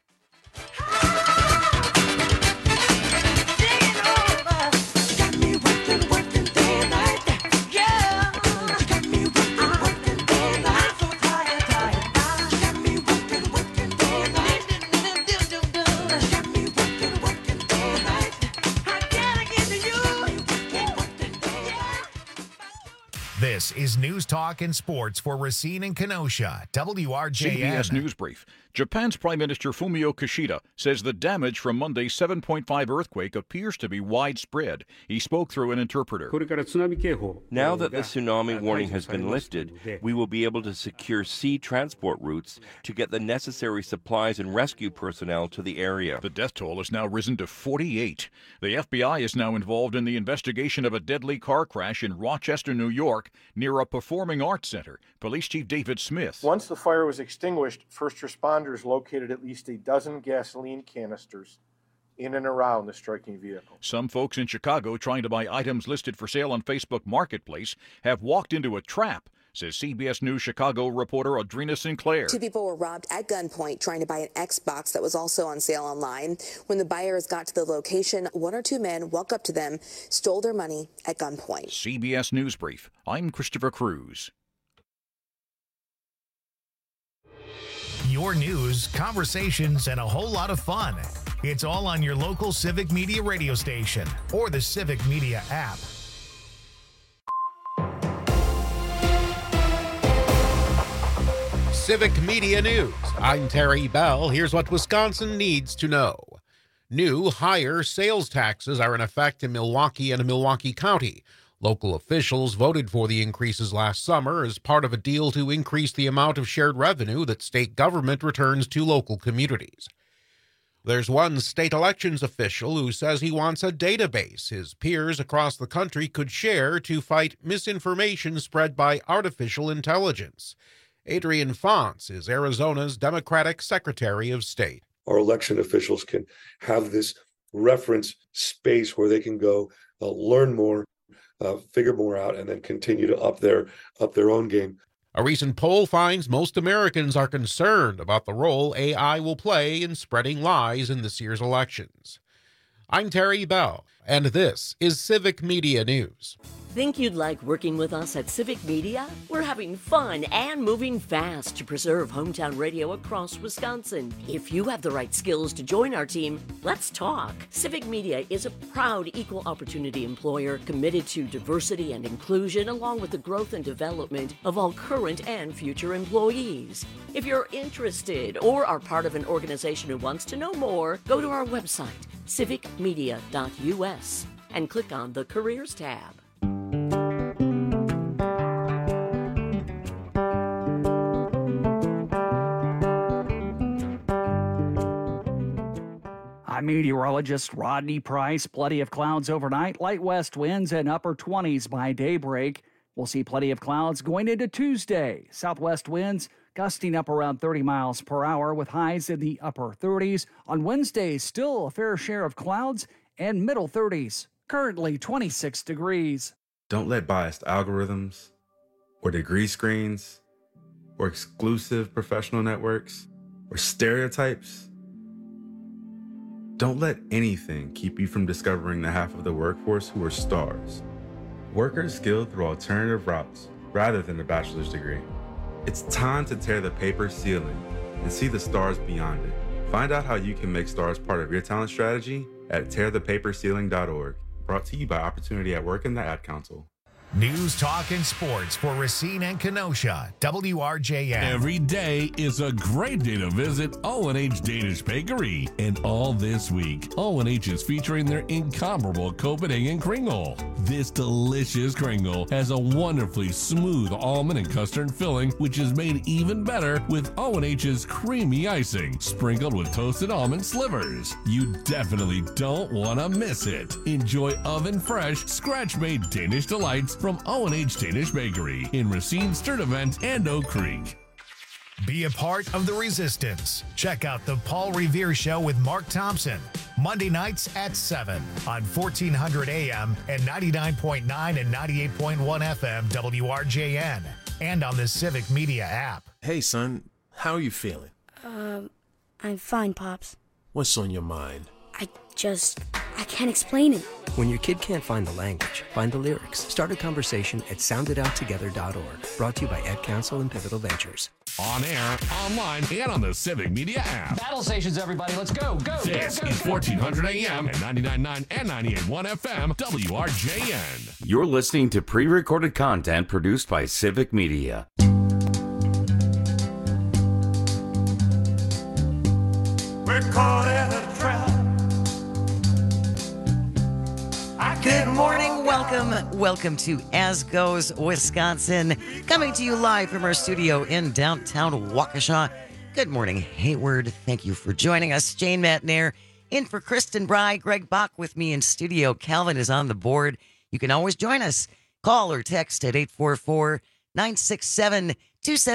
Speaker 10: This is News Talk and Sports for Racine and Kenosha, WRJN.
Speaker 4: CBS News Brief. Japan's Prime Minister Fumio Kishida says the damage from Monday's 7.5 earthquake appears to be widespread. He spoke through an interpreter.
Speaker 7: Now that the tsunami warning has been lifted, we will be able to secure sea transport routes to get the necessary supplies and rescue personnel to the area.
Speaker 4: The death toll has now risen to 48. The FBI is now involved in the investigation of a deadly car crash in Rochester, New York, near a performing arts center. Police Chief David Smith.
Speaker 8: Once the fire was extinguished, first responders located at least a dozen gasoline canisters in and around the striking vehicle.
Speaker 4: Some folks in Chicago trying to buy items listed for sale on Facebook Marketplace have walked into a trap, says CBS News Chicago reporter Audrina Sinclair.
Speaker 23: 2 people were robbed at gunpoint trying to buy an Xbox that was also on sale online. When the buyers got to the location, 1 or 2 men walked up to them, stole their money at gunpoint.
Speaker 4: CBS News Brief. I'm Christopher Cruz.
Speaker 10: Your news, conversations, and a whole lot of fun. It's all on your local Civic Media radio station or the Civic Media app.
Speaker 11: Civic Media News. I'm Terry Bell. Here's what Wisconsin needs to know. New, higher sales taxes are in effect in Milwaukee and Milwaukee County. Local officials voted for the increases last summer as part of a deal to increase the amount of shared revenue that state government returns to local communities. There's one state elections official who says he wants a database his peers across the country could share to fight misinformation spread by artificial intelligence. Adrian Fonts is Arizona's Democratic Secretary of State.
Speaker 24: Our election officials can have this reference space where they can go learn more, figure more out, and then continue to up their own game.
Speaker 11: A recent poll finds most Americans are concerned about the role AI will play in spreading lies in this year's elections. I'm Terry Bell, and this is Civic Media News.
Speaker 25: Think you'd like working with us at Civic Media? We're having fun and moving fast to preserve hometown radio across Wisconsin. If you have the right skills to join our team, let's talk. Civic Media is a proud equal opportunity employer committed to diversity and inclusion, along with the growth and development of all current and future employees. If you're interested or are part of an organization who wants to know more, go to our website, civicmedia.us, and click on the Careers tab.
Speaker 15: I'm meteorologist Rodney Price. Plenty of clouds overnight, light west winds and upper 20s by daybreak. We'll see plenty of clouds going into Tuesday. Southwest winds gusting up around 30 miles per hour with highs in the upper 30s. On Wednesday, still a fair share of clouds and middle 30s. Currently 26 degrees.
Speaker 26: Don't let biased algorithms or degree screens or exclusive professional networks or stereotypes. Don't let anything keep you from discovering the half of the workforce who are stars. Workers skilled through alternative routes rather than a bachelor's degree. It's time to tear the paper ceiling and see the stars beyond it. Find out how you can make stars part of your talent strategy at tearthepaperceiling.org. Brought to you by Opportunity at Work and the Ad Council.
Speaker 10: News, talk, and sports for Racine and Kenosha, WRJN.
Speaker 2: Every day is a great day to visit O&H Danish Bakery. And all this week, O&H is featuring their incomparable Copenhagen Kringle. This delicious Kringle has a wonderfully smooth almond and custard filling, which is made even better with O&H's creamy icing, sprinkled with toasted almond slivers. You definitely don't want to miss it. Enjoy oven-fresh, scratch-made Danish delights from O&H Danish Bakery in Racine, Sturtevant, and Oak Creek.
Speaker 10: Be a part of the resistance. Check out the Paul Revere Show with Mark Thompson, Monday nights at 7 on 1400 AM and 99.9 and 98.1 FM WRJN, and on the Civic Media app.
Speaker 27: Hey, son, how are you feeling?
Speaker 28: I'm fine, Pops.
Speaker 27: What's on your mind?
Speaker 28: I can't explain it.
Speaker 29: When your kid can't find the language, find the lyrics. Start a conversation at soundedouttogether.org. Brought to you by Ad Council and Pivotal Ventures.
Speaker 2: On air, online, and on the Civic Media app.
Speaker 1: Battle stations, everybody. Let's go.
Speaker 2: This is 1400 AM and 99.9 and 98.1 FM, WRJN.
Speaker 17: You're listening to pre-recorded content produced by Civic Media.
Speaker 3: We're caught in a trap.
Speaker 18: Good morning. Welcome to As Goes Wisconsin. Coming to you live from our studio in downtown Waukesha. Good morning, Hayward. Thank you for joining us. Jane Matnair in for Kristen Bry. Greg Bach with me in studio. Calvin is on the board. You can always join us. Call or text at 844-967-2789,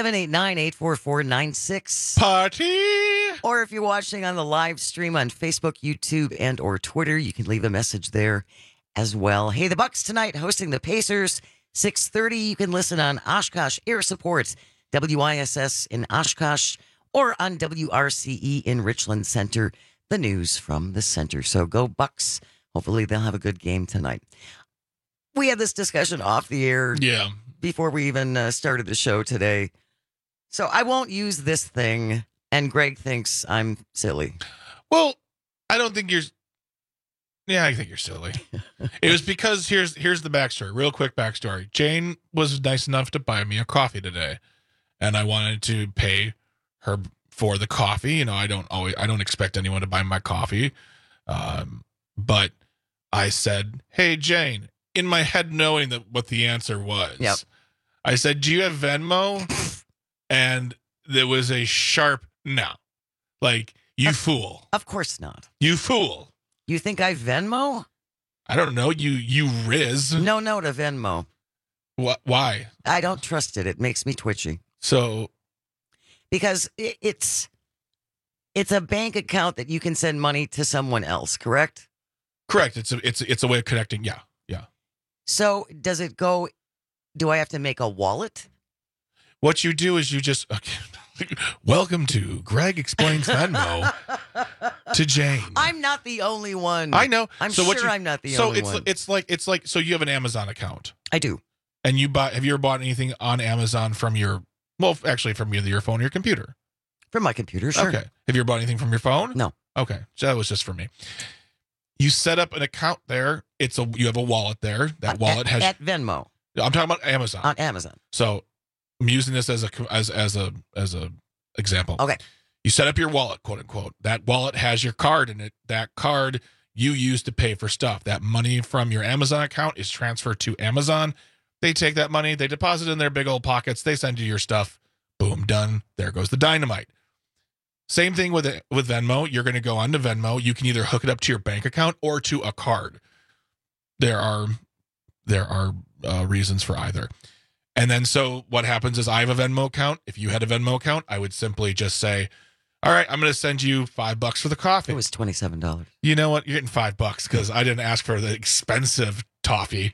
Speaker 18: 844-96.
Speaker 19: Party!
Speaker 18: Or if you're watching on the live stream on Facebook, YouTube, and or Twitter, you can leave a message there as well. Hey, the Bucks tonight hosting the Pacers, 6:30. You can listen on Oshkosh Air Support, WISS in Oshkosh, or on WRCE in Richland Center, the news from the center. So go Bucks. Hopefully they'll have a good game tonight. We had this discussion off the air before we even started the show today. So I won't use this thing, and Greg thinks I'm silly.
Speaker 19: Well, I don't think you're... Yeah, I think you're silly. It was because here's the backstory, real quick backstory. Jane was nice enough to buy me a coffee today, and I wanted to pay her for the coffee. You know, I don't expect anyone to buy my coffee, but I said, "Hey, Jane," in my head, knowing that what the answer was.
Speaker 18: Yep.
Speaker 19: I said, "Do you have Venmo?" And there was a sharp no. Like, you fool.
Speaker 18: Of course not.
Speaker 19: You fool.
Speaker 18: You think I Venmo?
Speaker 19: I don't know. You Riz.
Speaker 18: No to Venmo.
Speaker 19: What? Why?
Speaker 18: I don't trust it. It makes me twitchy.
Speaker 19: So,
Speaker 18: because it's a bank account that you can send money to someone else, correct?
Speaker 19: Correct. It's a way of connecting. Yeah.
Speaker 18: So does it go? Do I have to make a wallet?
Speaker 19: What you do is you just welcome to Greg Explains Venmo to Jane.
Speaker 18: I'm not the only one.
Speaker 19: I know.
Speaker 18: I'm I'm not the only one.
Speaker 19: So it's like so you have an Amazon account.
Speaker 18: I do.
Speaker 19: And have you ever bought anything on Amazon from your from either your phone or your computer?
Speaker 18: From my computer, sure.
Speaker 19: Okay. Have you ever bought anything from your phone?
Speaker 18: No.
Speaker 19: Okay. So that was just for me. You set up an account there. You have a wallet there. That wallet has
Speaker 18: at Venmo.
Speaker 19: I'm talking about Amazon.
Speaker 18: On Amazon.
Speaker 19: So I'm using this as a example.
Speaker 18: Okay.
Speaker 19: You set up your wallet, quote unquote. That wallet has your card in it. That card you use to pay for stuff. That money from your Amazon account is transferred to Amazon. They take that money, they deposit it in their big old pockets. They send you your stuff. Boom, done. There goes the dynamite. Same thing with Venmo. You're going to go onto Venmo. You can either hook it up to your bank account or to a card. There are reasons for either. And then so what happens is I have a Venmo account. If you had a Venmo account, I would simply just say, all right, I'm going to send you $5 for the coffee.
Speaker 18: It was $27.
Speaker 19: You know what? You're getting $5 because I didn't ask for the expensive toffee.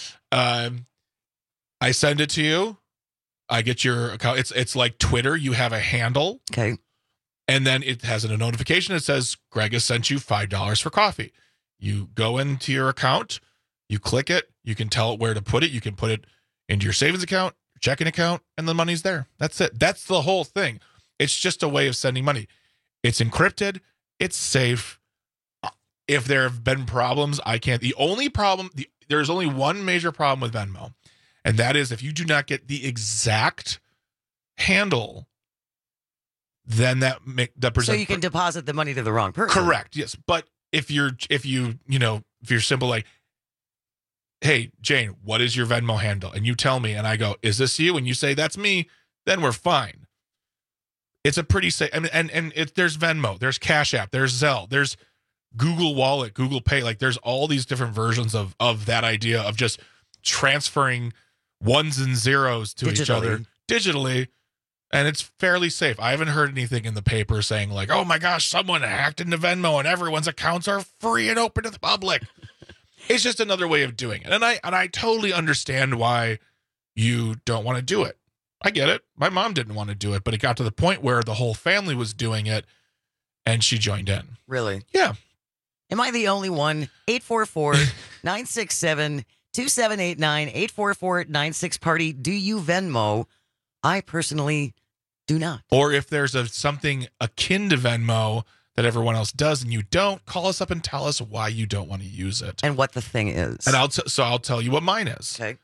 Speaker 19: I send it to you. I get your account. It's like Twitter. You have a handle.
Speaker 18: Okay.
Speaker 19: And then it has a notification that says, Greg has sent you $5 for coffee. You go into your account. You click it. You can tell it where to put it. You can put it into your savings account, your checking account, and the money's there. That's it. That's the whole thing. It's just a way of sending money. It's encrypted. It's safe. If there have been problems, I can't. There's only one major problem with Venmo, and that is if you do not get the exact handle, then that presents.
Speaker 18: So you can deposit the money to the wrong person.
Speaker 19: Correct. Yes, but if you're simple like, hey, Jane, what is your Venmo handle? And you tell me, and I go, is this you? And you say, that's me, then we're fine. It's a pretty safe, there's Venmo, there's Cash App, there's Zelle, there's Google Wallet, Google Pay. Like there's all these different versions of that idea of just transferring ones and zeros to each other digitally. And it's fairly safe. I haven't heard anything in the paper saying like, oh my gosh, someone hacked into Venmo and everyone's accounts are free and open to the public. It's just another way of doing it. And I totally understand why you don't want to do it. I get it. My mom didn't want to do it, but it got to the point where the whole family was doing it and she joined in.
Speaker 18: Really?
Speaker 19: Yeah.
Speaker 18: Am I the only one? 844-967-2789, 844-96-PARTY. Do you Venmo? I personally Do not.
Speaker 19: Or if there's something akin to Venmo that everyone else does and you don't, call us up and tell us why you don't want to use it.
Speaker 18: And what the thing is.
Speaker 19: And I'll tell you what mine is.
Speaker 18: Okay.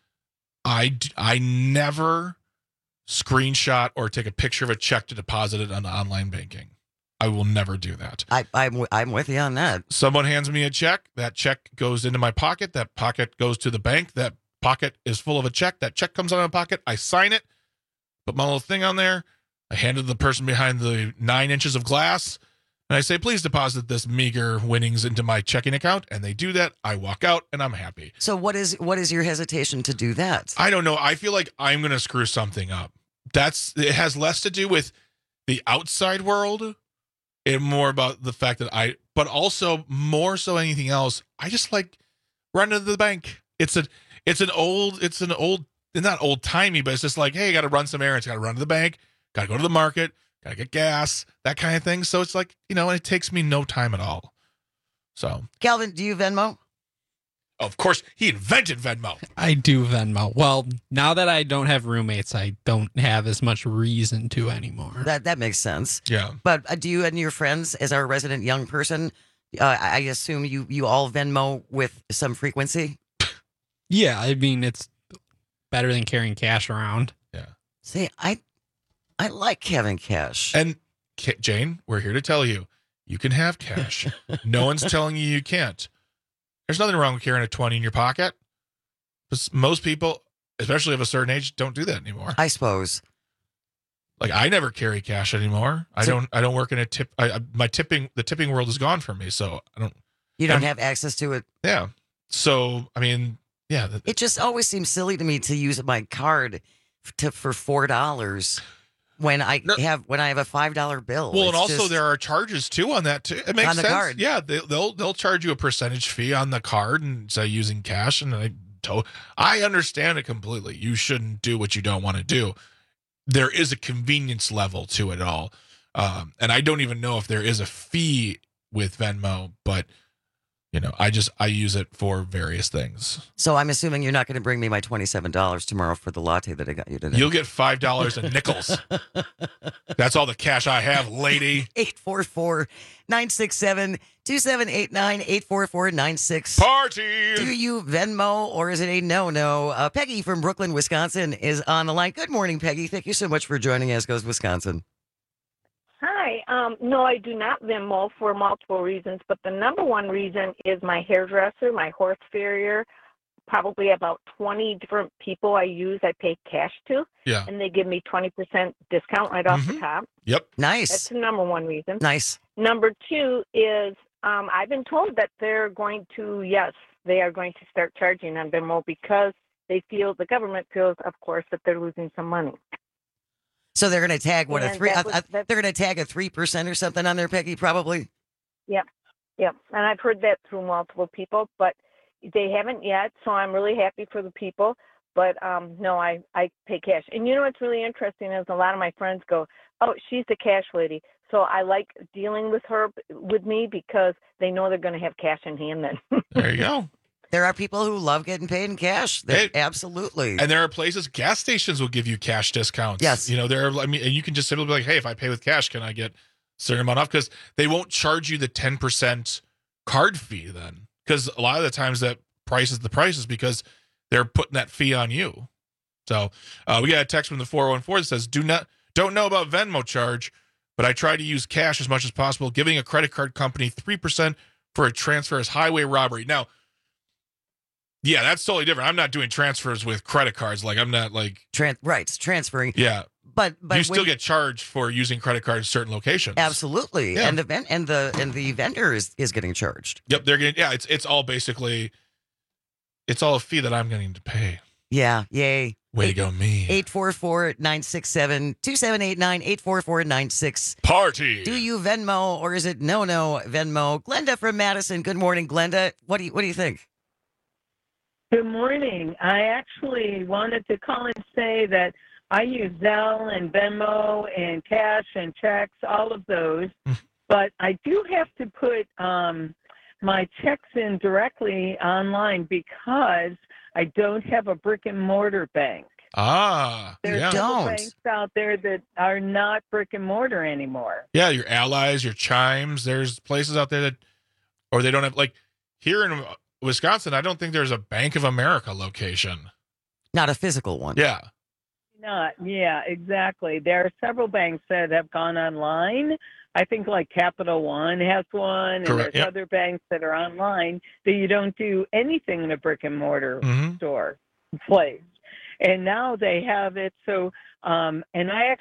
Speaker 19: I never screenshot or take a picture of a check to deposit it on online banking. I will never do that.
Speaker 18: I'm with you on that.
Speaker 19: Someone hands me a check. That check goes into my pocket. That pocket goes to the bank. That pocket is full of a check. That check comes out of my pocket. I sign it, put my little thing on there. I hand it to the person behind the 9 inches of glass, and I say, please deposit this meager winnings into my checking account. And they do that. I walk out, and I'm happy.
Speaker 18: So what is your hesitation to do that?
Speaker 19: I don't know. I feel like I'm going to screw something up. It has less to do with the outside world and more about the fact that but also more so anything else, I just like running to the bank. It's not old timey, but it's just like, hey, I got to run some errands. Got to run to the bank. Got to go to the market. Got to get gas, that kind of thing. So it's like, and it takes me no time at all. So,
Speaker 18: Calvin, do you Venmo?
Speaker 19: Of course, he invented Venmo.
Speaker 1: I do Venmo. Well, now that I don't have roommates, I don't have as much reason to anymore.
Speaker 18: That makes sense.
Speaker 19: Yeah.
Speaker 18: But do you and your friends, as our resident young person, I assume you all Venmo with some frequency?
Speaker 1: Yeah, I mean, it's better than carrying cash around.
Speaker 19: Yeah.
Speaker 18: See, I like having cash.
Speaker 19: And Jane, we're here to tell you, you can have cash. No one's telling you can't. There's nothing wrong with carrying a 20 in your pocket. But most people, especially of a certain age, don't do that anymore.
Speaker 18: I suppose.
Speaker 19: Like, I never carry cash anymore. I don't work in a tip. The tipping world is gone from me. So I don't.
Speaker 18: You don't have access to it.
Speaker 19: Yeah. So, I mean, yeah.
Speaker 18: It just always seems silly to me to use my card for $4 when I have a $5 bill.
Speaker 19: Well, and also there are charges too on that too. It makes
Speaker 18: on the
Speaker 19: sense.
Speaker 18: Card.
Speaker 19: Yeah, they'll charge you a percentage fee on the card and say using cash. And I understand it completely. You shouldn't do what you don't want to do. There is a convenience level to it all, and I don't even know if there is a fee with Venmo, but I use it for various things.
Speaker 18: So I'm assuming you're not going to bring me my $27 tomorrow for the latte that I got you today.
Speaker 19: You'll get $5 in nickels. That's all the cash I have, lady.
Speaker 18: 844-967-2789, 844-96.
Speaker 19: Party!
Speaker 18: Do you Venmo or is it a no-no? Peggy from Brooklyn, Wisconsin is on the line. Good morning, Peggy. Thank you so much for joining us, Goes Wisconsin.
Speaker 5: Hi. No, I do not Venmo for multiple reasons, but the number one reason is my hairdresser, my horse farrier, probably about 20 different people I pay cash to.
Speaker 19: Yeah.
Speaker 5: And they give me 20% discount right off the top.
Speaker 19: Yep.
Speaker 18: Nice.
Speaker 5: That's the number one reason.
Speaker 18: Nice.
Speaker 5: Number two is I've been told that they are going to start charging on Venmo because the government feels, of course, that they're losing some money.
Speaker 18: So they're going to tag they're going to tag a 3% or something on there, Peggy, probably.
Speaker 5: Yep. And I've heard that through multiple people, but they haven't yet. So I'm really happy for the people. But no, I pay cash. And you know what's really interesting is a lot of my friends go, "Oh, she's the cash lady." So I like dealing with me because they know they're going to have cash in hand then.
Speaker 19: There you go.
Speaker 18: There are people who love getting paid in cash. Absolutely.
Speaker 19: And there are places, gas stations will give you cash discounts.
Speaker 18: Yes.
Speaker 19: And you can just simply be like, hey, if I pay with cash, can I get a certain amount off? Because they won't charge you the 10% card fee then. Because a lot of the times that price is the price because they're putting that fee on you. So we got a text from the 414 that says, don't know about Venmo charge, but I try to use cash as much as possible. Giving a credit card company 3% for a transfer is highway robbery. Now, yeah, that's totally different. I'm not doing transfers with credit cards. Like I'm not like
Speaker 18: it's transferring.
Speaker 19: Yeah,
Speaker 18: but
Speaker 19: you still get charged for using credit cards at certain locations.
Speaker 18: Absolutely, yeah. and the vendor is getting charged.
Speaker 19: Yep, they're getting. Yeah, it's all basically, it's all a fee that I'm getting to pay.
Speaker 18: Yeah, yay.
Speaker 19: Way to go, me.
Speaker 18: 844-967-2789, 844-96.
Speaker 19: Party.
Speaker 18: Do you Venmo or is it no Venmo? Glenda from Madison. Good morning, Glenda. What do you think?
Speaker 9: Good morning. I actually wanted to call and say that I use Zelle and Venmo and cash and checks, all of those, but I do have to put my checks in directly online because I don't have a brick and mortar bank. There's several banks out there that are not brick and mortar anymore.
Speaker 19: Yeah, your Allies, your Chimes. There's places out there that, or they don't have, like here in Wisconsin, I don't think there's a Bank of America location.
Speaker 18: Not a physical one.
Speaker 19: Yeah.
Speaker 9: Yeah, exactly. There are several banks that have gone online. I think like Capital One has one, and
Speaker 19: Correct.
Speaker 9: there's other banks that are online that you don't do anything in a brick and mortar store place. And now they have it. So, and I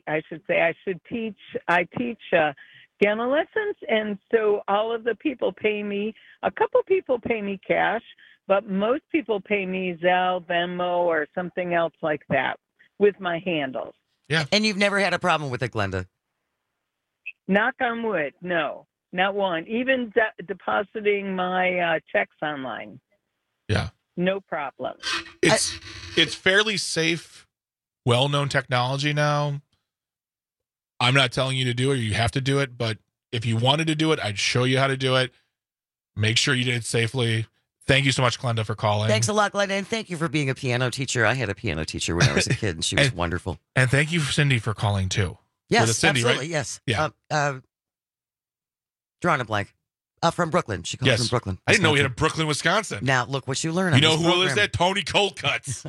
Speaker 9: teach piano lessons, and so all of the people pay me. A couple people pay me cash, but most people pay me Zelle, Venmo, or something else like that with my handles.
Speaker 19: Yeah.
Speaker 18: And you've never had a problem with it, Glenda?
Speaker 9: Knock on wood, no, not one. Even depositing my checks online.
Speaker 19: Yeah.
Speaker 9: No problem.
Speaker 19: It's fairly safe, well-known technology now. I'm not telling you to do it or you have to do it, but if you wanted to do it, I'd show you how to do it. Make sure you did it safely. Thank you so much, Glenda, for calling.
Speaker 18: Thanks a lot, Glenda, and thank you for being a piano teacher. I had a piano teacher when I was a kid, and she was wonderful.
Speaker 19: And thank you, Cindy, for calling, too.
Speaker 18: Yes,
Speaker 19: Cindy,
Speaker 18: absolutely,
Speaker 19: right?
Speaker 18: yes.
Speaker 19: Yeah.
Speaker 18: Drawing a blank. From Brooklyn. She called from Brooklyn.
Speaker 19: I didn't know we had a Brooklyn, Wisconsin.
Speaker 18: Now, look what you learn.
Speaker 19: You know who lives there? Tony Coldcuts.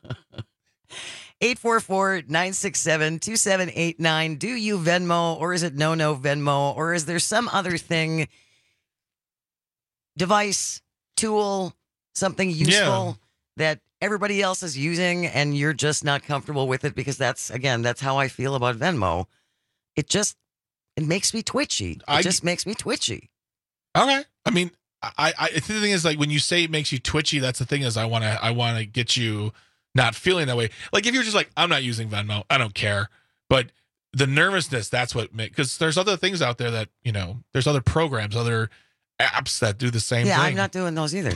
Speaker 18: 844-967-2789. Do you Venmo, or is it no Venmo, or is there some other thing, device, tool, something useful that everybody else is using and you're just not comfortable with it? Because that's how I feel about Venmo. It makes me twitchy. It just makes me twitchy.
Speaker 19: Okay. I mean, the thing is, like, when you say it makes you twitchy, that's the thing is I want to get you not feeling that way. Like, if you're just like, I'm not using Venmo, I don't care. But the nervousness, that's what makes, because there's other things out there that, there's other programs, other apps that do the same thing.
Speaker 18: Yeah, I'm not doing those either.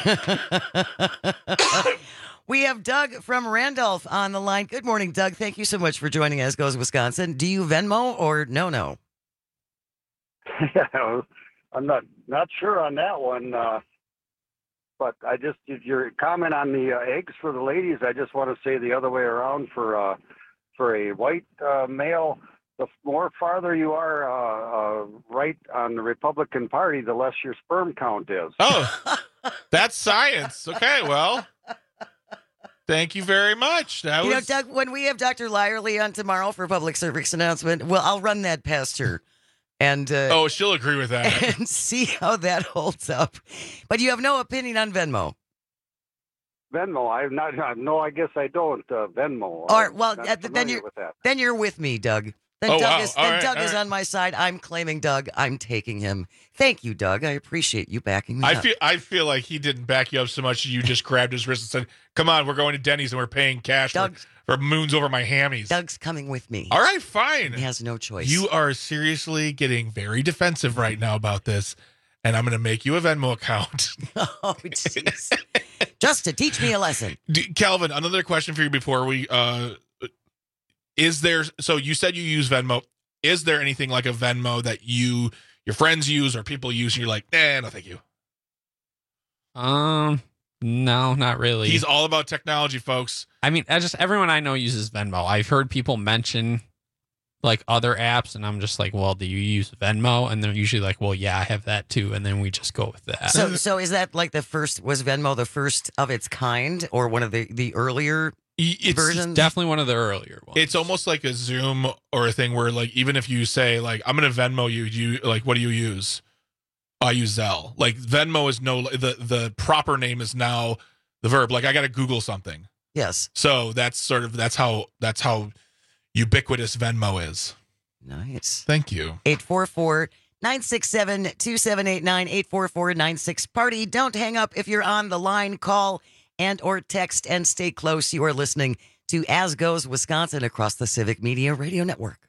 Speaker 18: We have Doug from Randolph on the line. Good morning, Doug. Thank you so much for joining As Goes Wisconsin. Do you Venmo or no?
Speaker 6: Yeah, I'm not sure on that one, but your comment on the eggs for the ladies, I just want to say the other way around for a white male, the more farther you are right on the Republican Party, the less your sperm count is.
Speaker 19: Oh, that's science. Okay, well, thank you very much.
Speaker 18: Doug, when we have Dr. Lyerly on tomorrow for public service announcement, well, I'll run that past her. And
Speaker 19: she'll agree with that.
Speaker 18: And see how that holds up. But you have no opinion on Venmo.
Speaker 6: Venmo, I guess I don't. Venmo.
Speaker 18: Then you're with me, Doug. Doug is on my side. I'm claiming Doug. I'm taking him. Thank you, Doug. I appreciate you backing me up.
Speaker 19: I feel like he didn't back you up so much. You just grabbed his wrist and said, "Come on, we're going to Denny's and we're paying cash for moons over my hammies."
Speaker 18: Doug's coming with me.
Speaker 19: All right, fine.
Speaker 18: He has no choice.
Speaker 19: You are seriously getting very defensive right now about this, and I'm going to make you a Venmo account.
Speaker 18: Oh, jeez. Just to teach me a lesson.
Speaker 19: Calvin, another question for you before we so you said you use Venmo. Is there anything like a Venmo that your friends use or people use and you're like, nah, no thank you?
Speaker 1: No, not really.
Speaker 19: He's all about technology, folks.
Speaker 1: I mean, everyone I know uses Venmo. I've heard people mention like other apps, and I'm just like, well, do you use Venmo? And they're usually like, well, yeah, I have that too. And then we just go with that.
Speaker 18: So is that like was Venmo the first of its kind, or one of the earlier versions?
Speaker 1: It's definitely one of the earlier ones.
Speaker 19: It's almost like a Zoom or a thing where, like, even if you say like, I'm going to Venmo you like, what do you use? I use Zelle. Like, Venmo is the proper name is now the verb. Like, I got to Google something.
Speaker 18: Yes.
Speaker 19: So that's how ubiquitous Venmo is.
Speaker 18: Nice.
Speaker 19: Thank you.
Speaker 18: 844-967-2789, 844-96-PARTY. Don't hang up if you're on the line. Call and or text and stay close. You are listening to As Goes Wisconsin across the Civic Media Radio Network.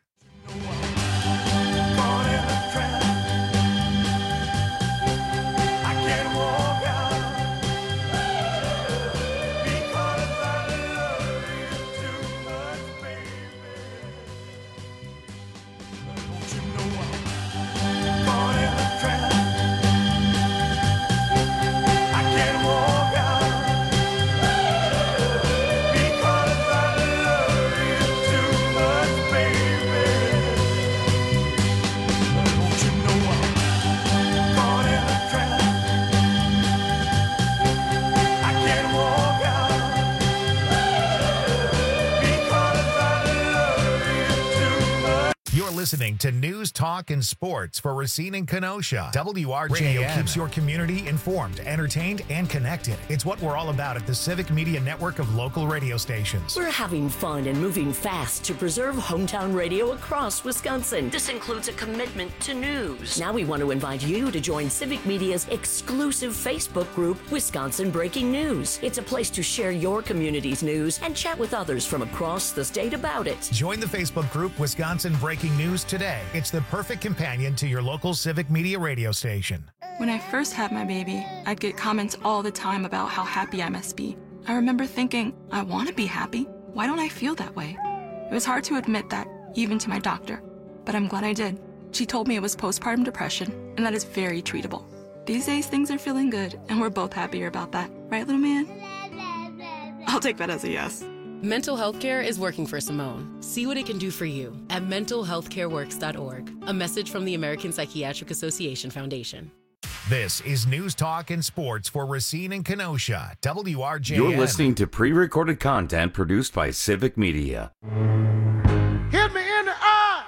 Speaker 10: listening to News, Talk, and Sports for Racine and Kenosha. WRJN Radio keeps your community informed, entertained, and connected. It's what we're all about at the Civic Media Network of local radio stations.
Speaker 25: We're having fun and moving fast to preserve hometown radio across Wisconsin. This includes a commitment to news. Now we want to invite you to join Civic Media's exclusive Facebook group, Wisconsin Breaking News. It's a place to share your community's news and chat with others from across the state about it.
Speaker 10: Join the Facebook group Wisconsin Breaking News today. It's the perfect companion to your local Civic Media radio station.
Speaker 7: When I first had my baby, I'd get comments all the time about how happy I must be. I remember thinking, I want to be happy. Why don't I feel that way? It was hard to admit that, even to my doctor. But I'm glad I did. She told me it was postpartum depression, and that is very treatable. These days, things are feeling good, and we're both happier about that. Right, little man? I'll take that as a yes.
Speaker 8: Mental health care is working for Simone. See what it can do for you at mentalhealthcareworks.org. A message from the American Psychiatric Association Foundation.
Speaker 10: This is News, Talk, and Sports for Racine and Kenosha. WRJN.
Speaker 17: You're listening to pre-recorded content produced by Civic Media.
Speaker 3: Hit me in the eye.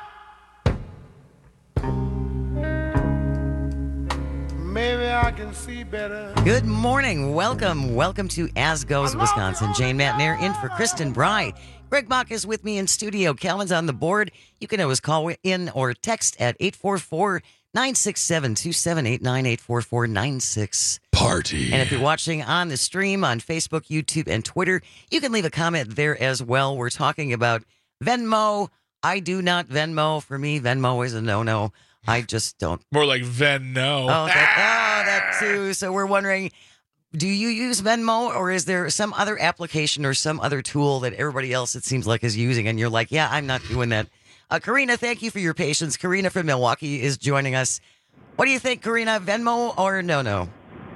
Speaker 3: Maybe I can see better.
Speaker 18: Good morning. Welcome to As Goes Wisconsin. Jane Matnair in for Kristen Bry. Greg Bach is with me in studio. Calvin's on the board. You can always call in or text at 844-967-2789, 844-96.
Speaker 2: Party.
Speaker 18: And if you're watching on the stream on Facebook, YouTube, and Twitter, you can leave a comment there as well. We're talking about Venmo. I do not Venmo. For me, Venmo is a no-no. I just don't.
Speaker 19: More like Venno.
Speaker 18: Oh, that too. So we're wondering, do you use Venmo, or is there some other application or some other tool that everybody else, it seems like, is using? And you're like, yeah, I'm not doing that. Karina, thank you for your patience. Karina from Milwaukee is joining us. What do you think, Karina? Venmo or no?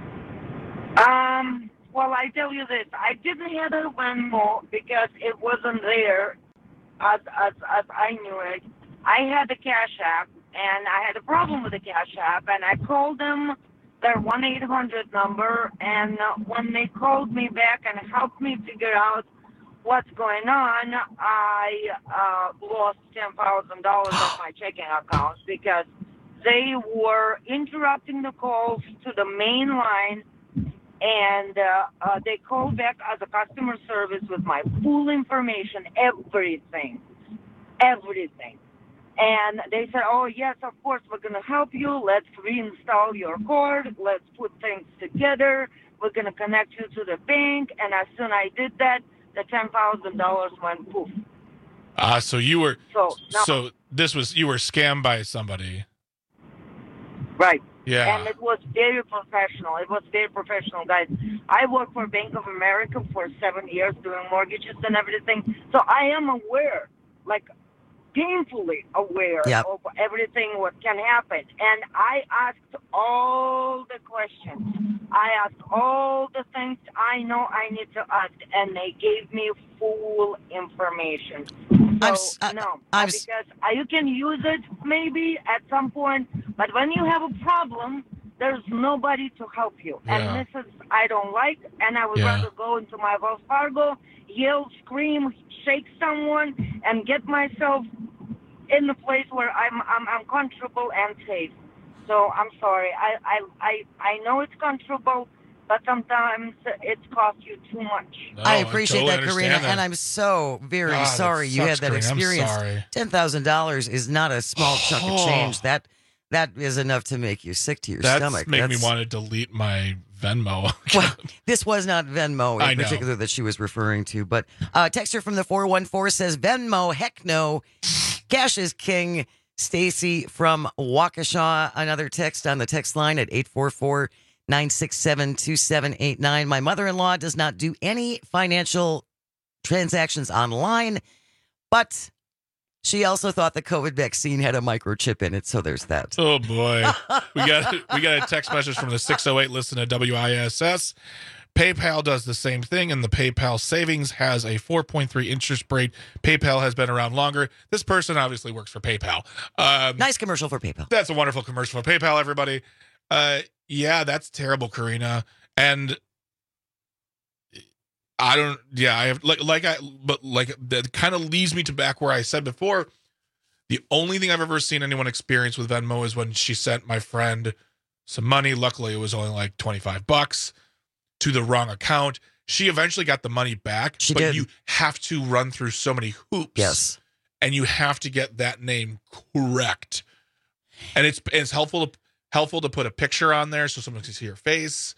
Speaker 5: Well, I tell you this. I didn't have a Venmo because it wasn't there as I knew it. I had the Cash App, and I had a problem with the Cash App, and I called them, their 1-800 number, and when they called me back and helped me figure out what's going on, I lost $10,000 off my checking account because they were interrupting the calls to the main line, and they called back as a customer service with my full information, everything. And they said, oh, yes, of course, we're going to help you. Let's reinstall your card. Let's put things together. We're going to connect you to the bank. And as soon as I did that, the $10,000 went poof.
Speaker 19: So you were,
Speaker 5: you
Speaker 19: were scammed by somebody.
Speaker 5: Right.
Speaker 19: Yeah.
Speaker 5: And it was very professional. Guys. I worked for Bank of America for 7 years doing mortgages and everything. So I am aware, painfully aware of everything what can happen. And I asked all the questions. I asked all the things I know I need to ask, and they gave me full information. Because you can use it maybe at some point, but when you have a problem, there's nobody to help you.
Speaker 19: Yeah.
Speaker 5: And this is, I don't like, and I would rather go into my Wells Fargo, yell, scream, shake someone, and get myself in the place where I'm comfortable and safe. So I'm sorry. I know it's comfortable, but sometimes it's cost you too much.
Speaker 18: No, I appreciate that, Karina, and I'm so very sorry you had that experience. $10,000 is not a small chunk of change. That is enough to make you sick to your stomach.
Speaker 19: That made me want to delete my Venmo.
Speaker 18: Well, this was not Venmo in particular that she was referring to, but texter from the 414 says Venmo, heck no. Cash is king. Stacy from Waukesha, another text on the text line at 844-967-2789. My mother-in-law does not do any financial transactions online, but she also thought the COVID vaccine had a microchip in it, so there's that.
Speaker 19: Oh boy, we got a text message from the 608. Listen to WISS. PayPal does the same thing, and the PayPal savings has a 4.3 interest rate. PayPal has been around longer. This person obviously works for PayPal.
Speaker 18: Nice commercial for PayPal.
Speaker 19: That's a wonderful commercial for PayPal, everybody. Yeah, that's terrible, Karina. And I don't. Yeah, I have that kind of leads me to back where I said before. The only thing I've ever seen anyone experience with Venmo is when she sent my friend some money. Luckily, it was only like $25 to the wrong account. She eventually got the money back, but you have to run through so many hoops.
Speaker 18: Yes.
Speaker 19: And you have to get that name correct. And it's helpful to put a picture on there so someone can see your face.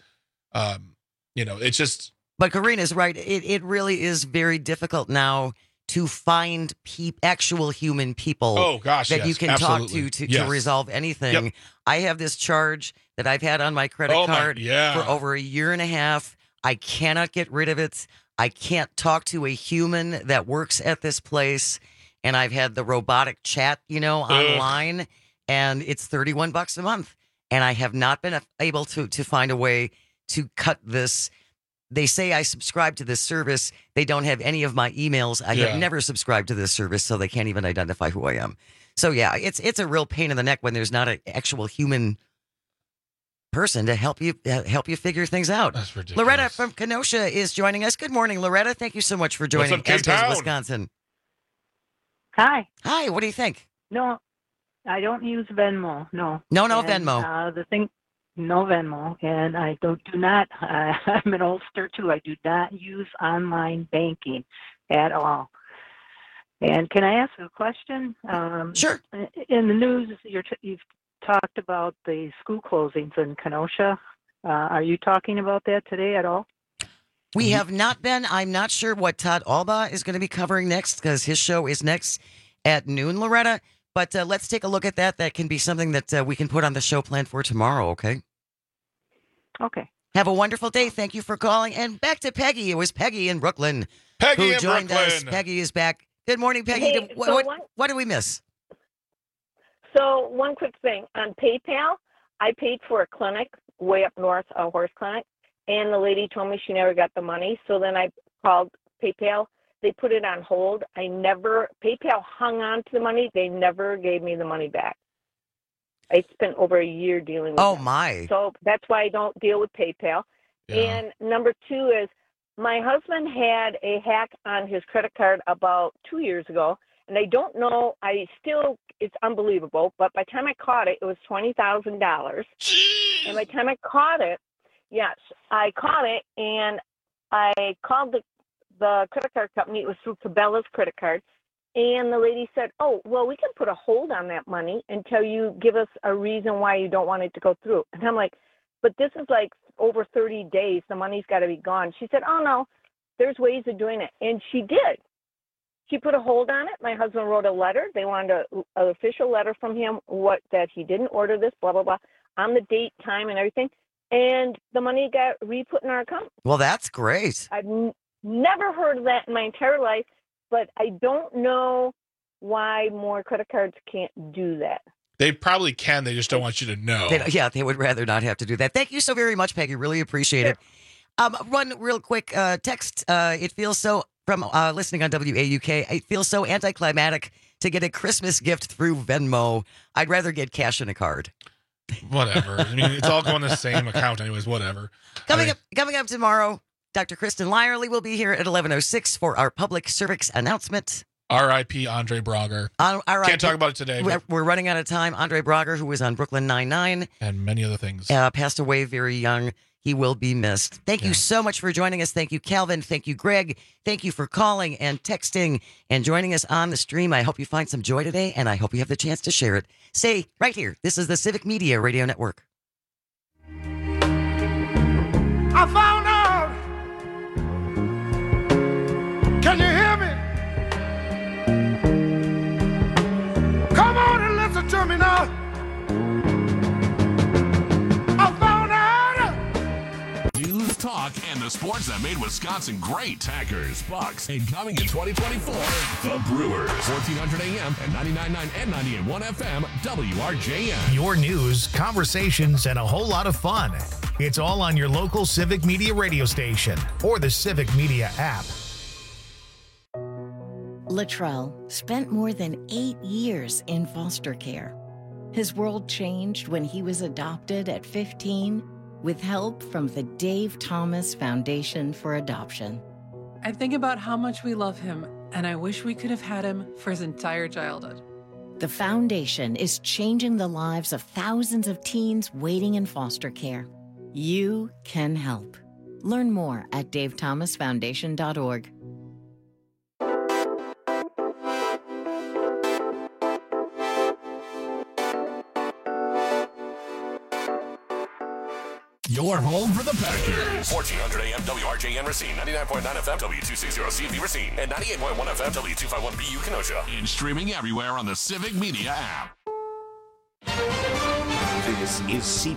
Speaker 19: It's just.
Speaker 18: But Karina's right. It really is very difficult now to find actual human people that you can talk to resolve anything.
Speaker 19: Yep.
Speaker 18: I have this charge that I've had on my credit card for over a year and a half. I cannot get rid of it. I can't talk to a human that works at this place. And I've had the robotic chat, online, and it's $31 a month. And I have not been able to find a way to cut this. They say I subscribe to this service. They don't have any of my emails. I have never subscribed to this service, so they can't even identify who I am. So yeah, it's a real pain in the neck when there's not an actual human person to help you figure things out.
Speaker 19: That's ridiculous.
Speaker 18: Loretta from Kenosha is joining us. Good morning, Loretta. Thank you so much for joining
Speaker 19: What's up,
Speaker 18: as does
Speaker 19: K-Town?
Speaker 18: Wisconsin.
Speaker 4: Hi.
Speaker 18: Hi. What do you think?
Speaker 4: No, I don't use Venmo. No.
Speaker 18: No,
Speaker 4: And,
Speaker 18: Venmo.
Speaker 4: No Venmo, and I do not. I'm an oldster too. I do not use online banking at all. And can I ask a question?
Speaker 18: Sure.
Speaker 4: In the news, you've talked about the school closings in Kenosha. Are you talking about that today at all?
Speaker 18: We have not been. I'm not sure what Todd Alba is going to be covering next because his show is next at noon, Loretta. But let's take a look at that. That can be something that we can put on the show plan for tomorrow, okay?
Speaker 4: Okay.
Speaker 18: Have a wonderful day. Thank you for calling. And back to Peggy. It was Peggy in Brooklyn
Speaker 19: Peggy
Speaker 18: who joined us.
Speaker 19: Brooklyn.
Speaker 18: Peggy is back. Good morning, Peggy.
Speaker 5: Hey,
Speaker 18: What did we miss?
Speaker 5: So one quick thing. On PayPal, I paid for a clinic way up north, a horse clinic, and the lady told me she never got the money. So then I called PayPal. They put it on hold. PayPal hung on to the money. They never gave me the money back. I spent over a year dealing with them.
Speaker 18: My.
Speaker 5: So that's why I don't deal with PayPal.
Speaker 18: Yeah.
Speaker 5: And number two is my husband had a hack on his credit card about 2 years ago. And I don't know, it's unbelievable. But by the time I caught it, it was $20,000. And by the time I caught it, yes, I caught it and I called the credit card company. It was through Cabela's credit card. And the lady said, oh, well, we can put a hold on that money until you give us a reason why you don't want it to go through. And I'm like, but this is like over 30 days. The money's got to be gone. She said, oh, no, there's ways of doing it. And she did. She put a hold on it. My husband wrote a letter. They wanted an official letter from him that he didn't order this, blah, blah, blah, on the date, time, and everything. And the money got re-put in our account.
Speaker 18: Well, that's great.
Speaker 5: I've never heard of that in my entire life, but I don't know why more credit cards can't do that.
Speaker 19: They probably can. They just don't want you to know.
Speaker 18: They would rather not have to do that. Thank you so very much, Peggy. Really appreciate it. One real quick text. It feels so, from listening on WAUK, it feels so anticlimactic to get a Christmas gift through Venmo. I'd rather get cash in a card.
Speaker 19: Whatever. I mean, it's all going to the same account anyways. Whatever.
Speaker 18: Coming up tomorrow, Dr. Kristen Lyerly will be here at 11:06 for our public service announcement.
Speaker 19: R.I.P. Andre Brager. Can't talk about it today.
Speaker 18: We're running out of time. Andre Brager, who was on Brooklyn Nine-Nine.
Speaker 19: And many other things.
Speaker 18: Passed away very young. He will be missed. Thank you so much for joining us. Thank you, Calvin. Thank you, Greg. Thank you for calling and texting and joining us on the stream. I hope you find some joy today, and I hope you have the chance to share it. Stay right here. This is the Civic Media Radio Network.
Speaker 3: I found out. Can you hear me? Come on and listen to me now. I found out.
Speaker 2: News, talk, and the sports that made Wisconsin great. Packers, Bucks, and coming in 2024, the Brewers. 1400 AM and 99.9 and 98.1 FM, WRJN.
Speaker 10: Your news, conversations, and a whole lot of fun. It's all on your local Civic Media radio station or the Civic Media app.
Speaker 12: Latrell spent more than 8 years in foster care. His world changed when he was adopted at 15 with help from the Dave Thomas Foundation for Adoption.
Speaker 13: I think about how much we love him, and I wish we could have had him for his entire childhood.
Speaker 12: The foundation is changing the lives of thousands of teens waiting in foster care. You can help. Learn more at davethomasfoundation.org.
Speaker 2: Your home for the Packers.
Speaker 11: 1400 AM WRJN Racine, 99.9 FM W260CB Racine, and 98.1 FM W251BU Kenosha.
Speaker 2: And streaming everywhere on the Civic Media app.
Speaker 13: This is